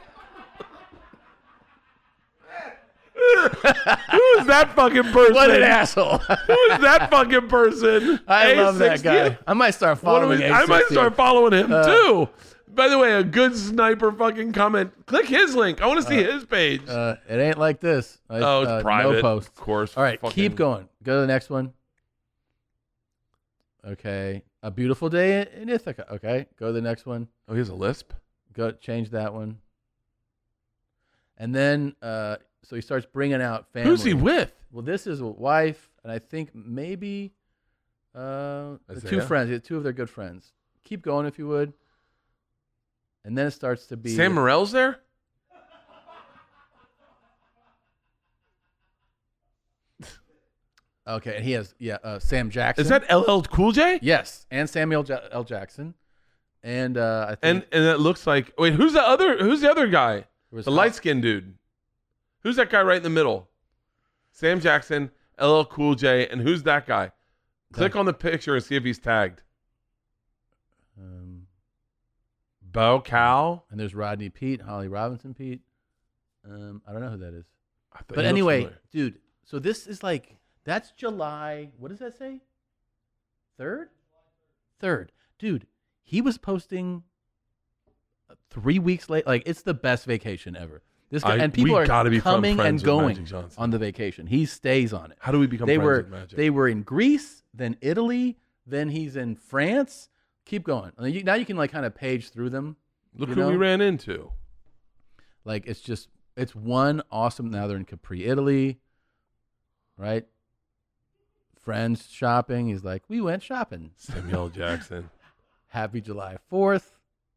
Who is that fucking person? What an asshole! Who is that fucking person? I love that A sixty? guy. I might start What do following. we- I might A sixty. start following him Uh, too. By the way, a good sniper fucking comment. Click his link. I want to see his page. Uh, it ain't like this. I- oh, it's uh, private. No post. Of course. All right, Fucking- keep going. Go to the next one. Okay, a beautiful day in Ithaca. Okay, go to the next one. Oh, he has a lisp. Go change that one. And then, uh, so he starts bringing out family. Who's he with? Well, this is a wife, and I think maybe uh, the two Isaiah? friends, yeah, two of their good friends. Keep going if you would. And then it starts to be Sam Morrill's there? okay. And he has yeah, uh, Sam Jackson. Is that L L Cool J? yes? And Samuel J- L. Jackson. And uh, I think And and it looks like wait, who's the other? Who's the other guy? there was The light skinned dude. Who's that guy right in the middle? Sam Jackson, L L Cool J, and who's that guy? Click That- on the picture and see if he's tagged. Um, Bo Cal. and there's Rodney Pete, Holly Robinson Pete. Um, I don't know who that is. I thought But he looked anyway, familiar. dude, so this is like, that's July, what does that say? Third? Third. Dude, he was posting three weeks late. Like, it's the best vacation ever. This guy, I- and people we are gotta be fun coming and friends with going Magic Johnson. on the vacation. He stays on it. How do we become They friends were with Magic? they were in Greece, then Italy, then he's in France. Keep going. I mean, you, now you can like kind of page through them. Look you who we know? ran into. Like it's just it's one awesome. Now they're in Capri, Italy, right? Friends shopping. He's like, we went shopping. Samuel Jackson. Happy July fourth.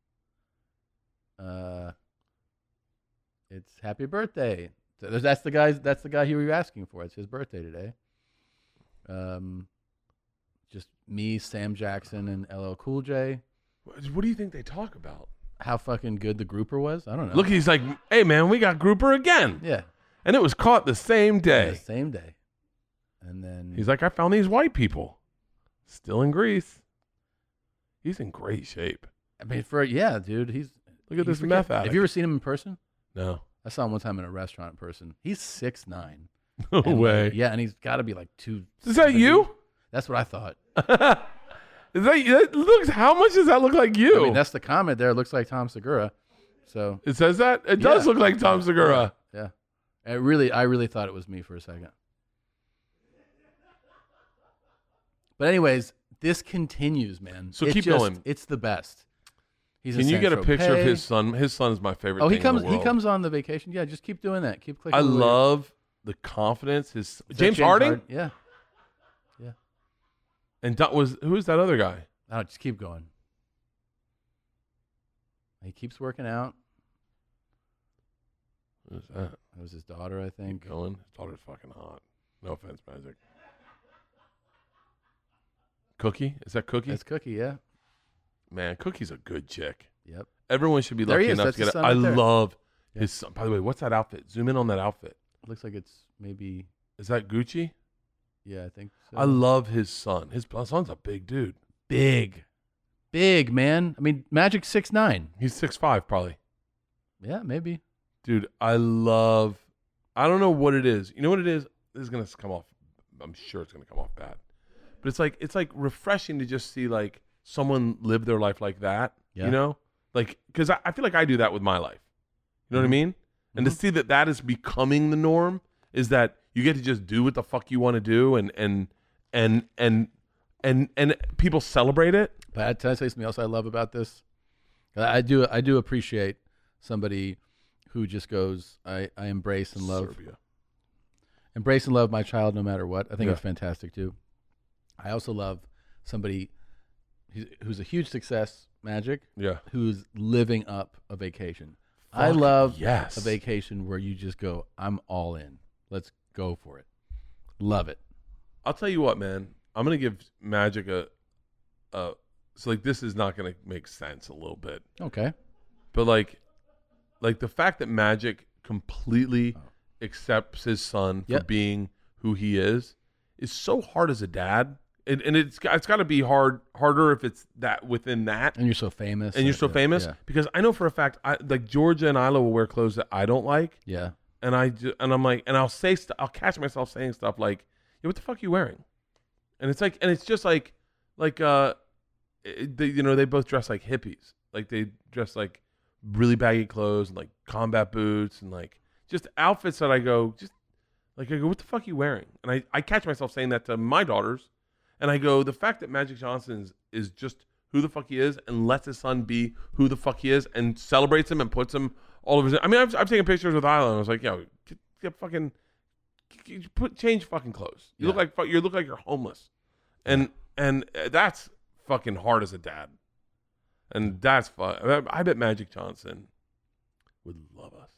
Uh, it's happy birthday. So there's- that's the guy. That's the guy who you were asking for. It's his birthday today. Um, just me, Sam Jackson, and L L Cool J. What what do you think they talk about? How fucking good the grouper was. I don't know. Look, he's like, hey, man, we got grouper again. yeah, And it was caught the same the day. same day, and then He's like, I found these white people still in Greece. He's in great shape. I mean, for yeah, dude, he's Look at you this forget- meth addict. Have you ever seen him in person? No. I saw him one time in a restaurant in person. He's six nine. No way. yeah, and he's got to be like two. Is that you? That's what I thought. Is that, that looks? How much does that look like you? I mean, that's the comment there. It looks like Tom Segura. So it says that. It does Yeah. look like Tom Segura. yeah, I really, I really thought it was me for a second. But anyways, this continues, man. So It keep just- going. It's the best. He's Can in you get a picture of Saint-Tropez. his son? His son is my favorite. Oh, he thing comes. In the He world. comes on the vacation. Yeah, just keep doing that. Keep clicking. I the weird- love the confidence. His Is that James, Harding Hard- Yeah. and Don, was who is that other guy? No, just keep going. He keeps working out. Who's that? That was his daughter, I think. Keep going. His daughter's fucking hot. No offense, Magic. Cookie? Is that Cookie? That's Cookie, yeah. Man, Cookie's a good chick. Yep. Everyone should be There he lucky is. enough That's to get his it. son I right there. love Yeah. his son. By the way, what's that outfit? Zoom in on that outfit. Looks like it's maybe. Is that Gucci? Yeah, I think so. I love his son. His son's a big dude. big, big man. I mean, Magic six nine. He's six five probably. Yeah, maybe. Dude, I love. I don't know what it is. You know what it is? This is gonna come off. I'm sure it's gonna come off bad, but it's like it's like refreshing to just see like someone live their life like that. Yeah. You know, like because I, I feel like I do that with my life. You know what I mean? And to see that that is becoming the norm is that you get to just do what the fuck you want to do, and and and and and and people celebrate it. But I tell you something else I love about this. I do. I do appreciate somebody who just goes, I, I embrace and love, Serbia. embrace and love my child no matter what. I think Yeah. it's fantastic too. I also love somebody who's, who's a huge success, Magic, Yeah. who's living up a vacation. I Fuck love yes. a vacation where you just go, I'm all in. Let's go for it. Love it. I'll tell you what, man. I'm gonna give Magic a, a. So like this is not gonna make sense a little bit, Okay. but like, like the fact that Magic completely accepts his son for Yep. being who he is is so hard as a dad, and, and it's got- it's got to be hard harder if it's that within that, And you're so famous. and you're so yeah, famous Yeah. because I know for a fact, I like Georgia and Isla will wear clothes that I don't like. yeah. And I ju- and I'm like, and I'll say st- I'll catch myself saying stuff like, "Yeah, what the fuck are you wearing?" And it's like, and it's just like, like, uh, it, they, you know, they both dress like hippies. Like they dress like really baggy clothes and like combat boots and like just outfits that I go, just like I go, what the fuck are you wearing? And I, I catch myself saying that to my daughters, and I go, the fact that Magic Johnson is, is just who the fuck he is and lets his son be who the fuck he is and celebrates him and puts him all over his. I mean, I've, I've taken pictures with Isla and I was like, yo, get, get fucking, get, put change fucking clothes. You look Yeah. like fu- you look like you're homeless, and and uh, that's fucking hard as a dad, and that's fun. I bet Magic Johnson would love us.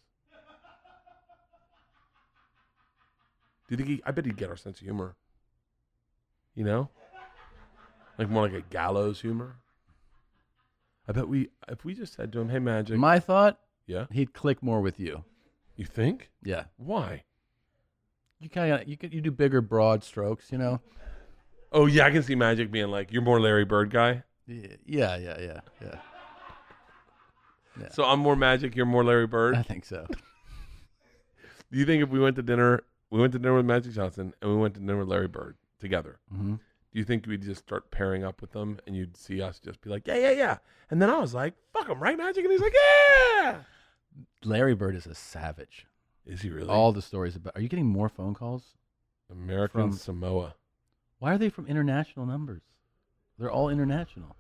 Do you think he? I bet he'd get our sense of humor. You know, like more like a gallows humor. I bet we, if we just said to him, "Hey, Magic," My thought, yeah, he'd click more with you. you think? Yeah. Why? You kind of you could you do bigger broad strokes, you know. Oh yeah, I can see Magic being like, "You're more Larry Bird guy." Yeah, yeah, yeah, yeah. yeah. Yeah. So I'm more Magic, you're more Larry Bird. I think so. Do you think if we went to dinner, we went to dinner with Magic Johnson and we went to dinner with Larry Bird together, hmm do you think we'd just start pairing up with them and you'd see us just be like, yeah, yeah, yeah? And then I was like, fuck him, right, Magic? And he's like, yeah. Larry Bird is a savage. Is he really? All the stories about. Are you getting more phone calls? American from- Samoa. Why are they from international numbers? They're all international.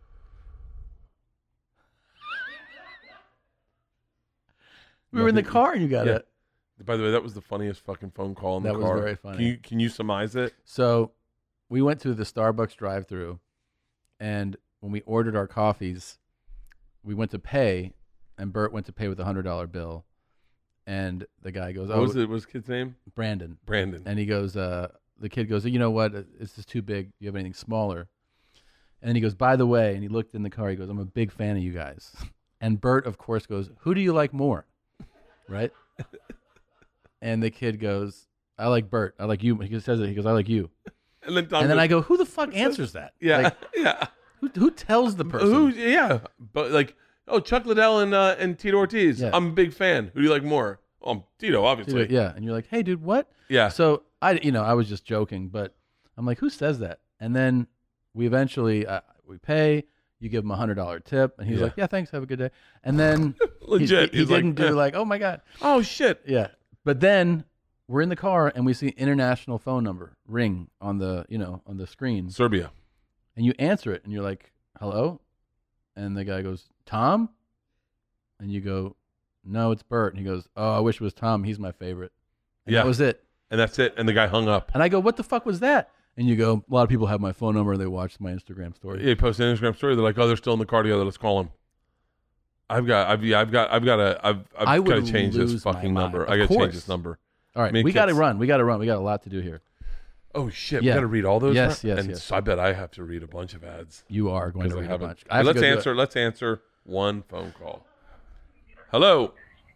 We were in the Nothing- car and you got yeah. it. By the way, that was the funniest fucking phone call in the That was car. very funny. Can you, can you surmise it? So we went to the Starbucks drive-through, and when we ordered our coffees, we went to pay, and Bert went to pay with a hundred dollar bill, and the guy goes, What "Oh, was it? What was his kid's name? Brandon," Brandon. and he goes, uh, "The kid goes, you know what? This is too big. Do you have anything smaller?" And then he goes, "By the way," and he looked in the car. He goes, "I'm a big fan of you guys." And Bert, of course, goes, "Who do you like more?" Right? And the kid goes, "I like Bert. I like you." He says it. He goes, "I like you." And then Tom And then goes, I go, "Who the fuck answers that?" yeah, Like, yeah. who, who tells the person? Who? Yeah, but like, oh, Chuck Liddell and uh, and Tito Ortiz. Yeah. I'm a big fan. Who do you like more? Oh, I'm Tito, obviously. Yeah, and you're like, "Hey, dude, what?" Yeah. So I, you know, I was just joking, but I'm like, "Who says that?" And then we eventually uh, we pay. You give him a hundred dollar tip, and he's Yeah. like, "Yeah, thanks. Have a good day." And then Legit. he, he He's like, didn't do eh. like, "Oh my god." Oh shit. Yeah. But then we're in the car and we see international phone number ring on the, you know, on the screen. Serbia. And you answer it and you're like, "Hello?" And the guy goes, "Tom?" And you go, "No, it's Bert." And he goes, "Oh, I wish it was Tom. He's my favorite." And Yeah. that was it. And that's it. And the guy hung up. And I go, "What the fuck was that?" And you go, "A lot of people have my phone number. They watch my Instagram story." He posted an Instagram story. They're like, oh, they're still in the car together. Let's call him. I've got, I've, yeah, I've got, I've got to, I've, I I've got to would change this lose my fucking mind. number. Of I got to change course. this number. All right, Make we got to kids- run. We got to run. We got a lot to do here. Oh shit! Yeah. We got to read all those. Yes, now? yes, and yes. so I bet I have to read a bunch of ads You are going to because I read a haven't. bunch. But I have to let's go do it. answer. Let's answer One phone call. Hello.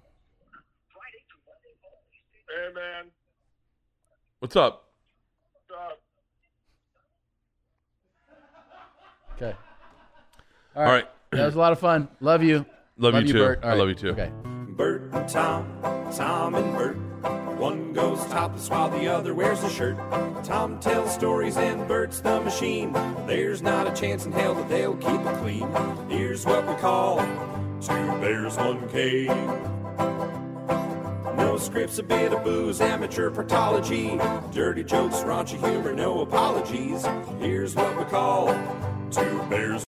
Hey, man. What's up? What's up? Okay. All right. That was a lot of fun. Love you. Love, you too. Bert. All I right. love you too. Okay. Bert and Tom, Tom and Bert. One goes topless while the other wears a shirt. Tom tells stories and Bert's the machine. There's not a chance in hell that they'll keep it clean. Here's what we call two bears, one cave. No scripts, a bit of booze, amateur partology. Dirty jokes, raunchy humor, no apologies. Here's what we call two bears.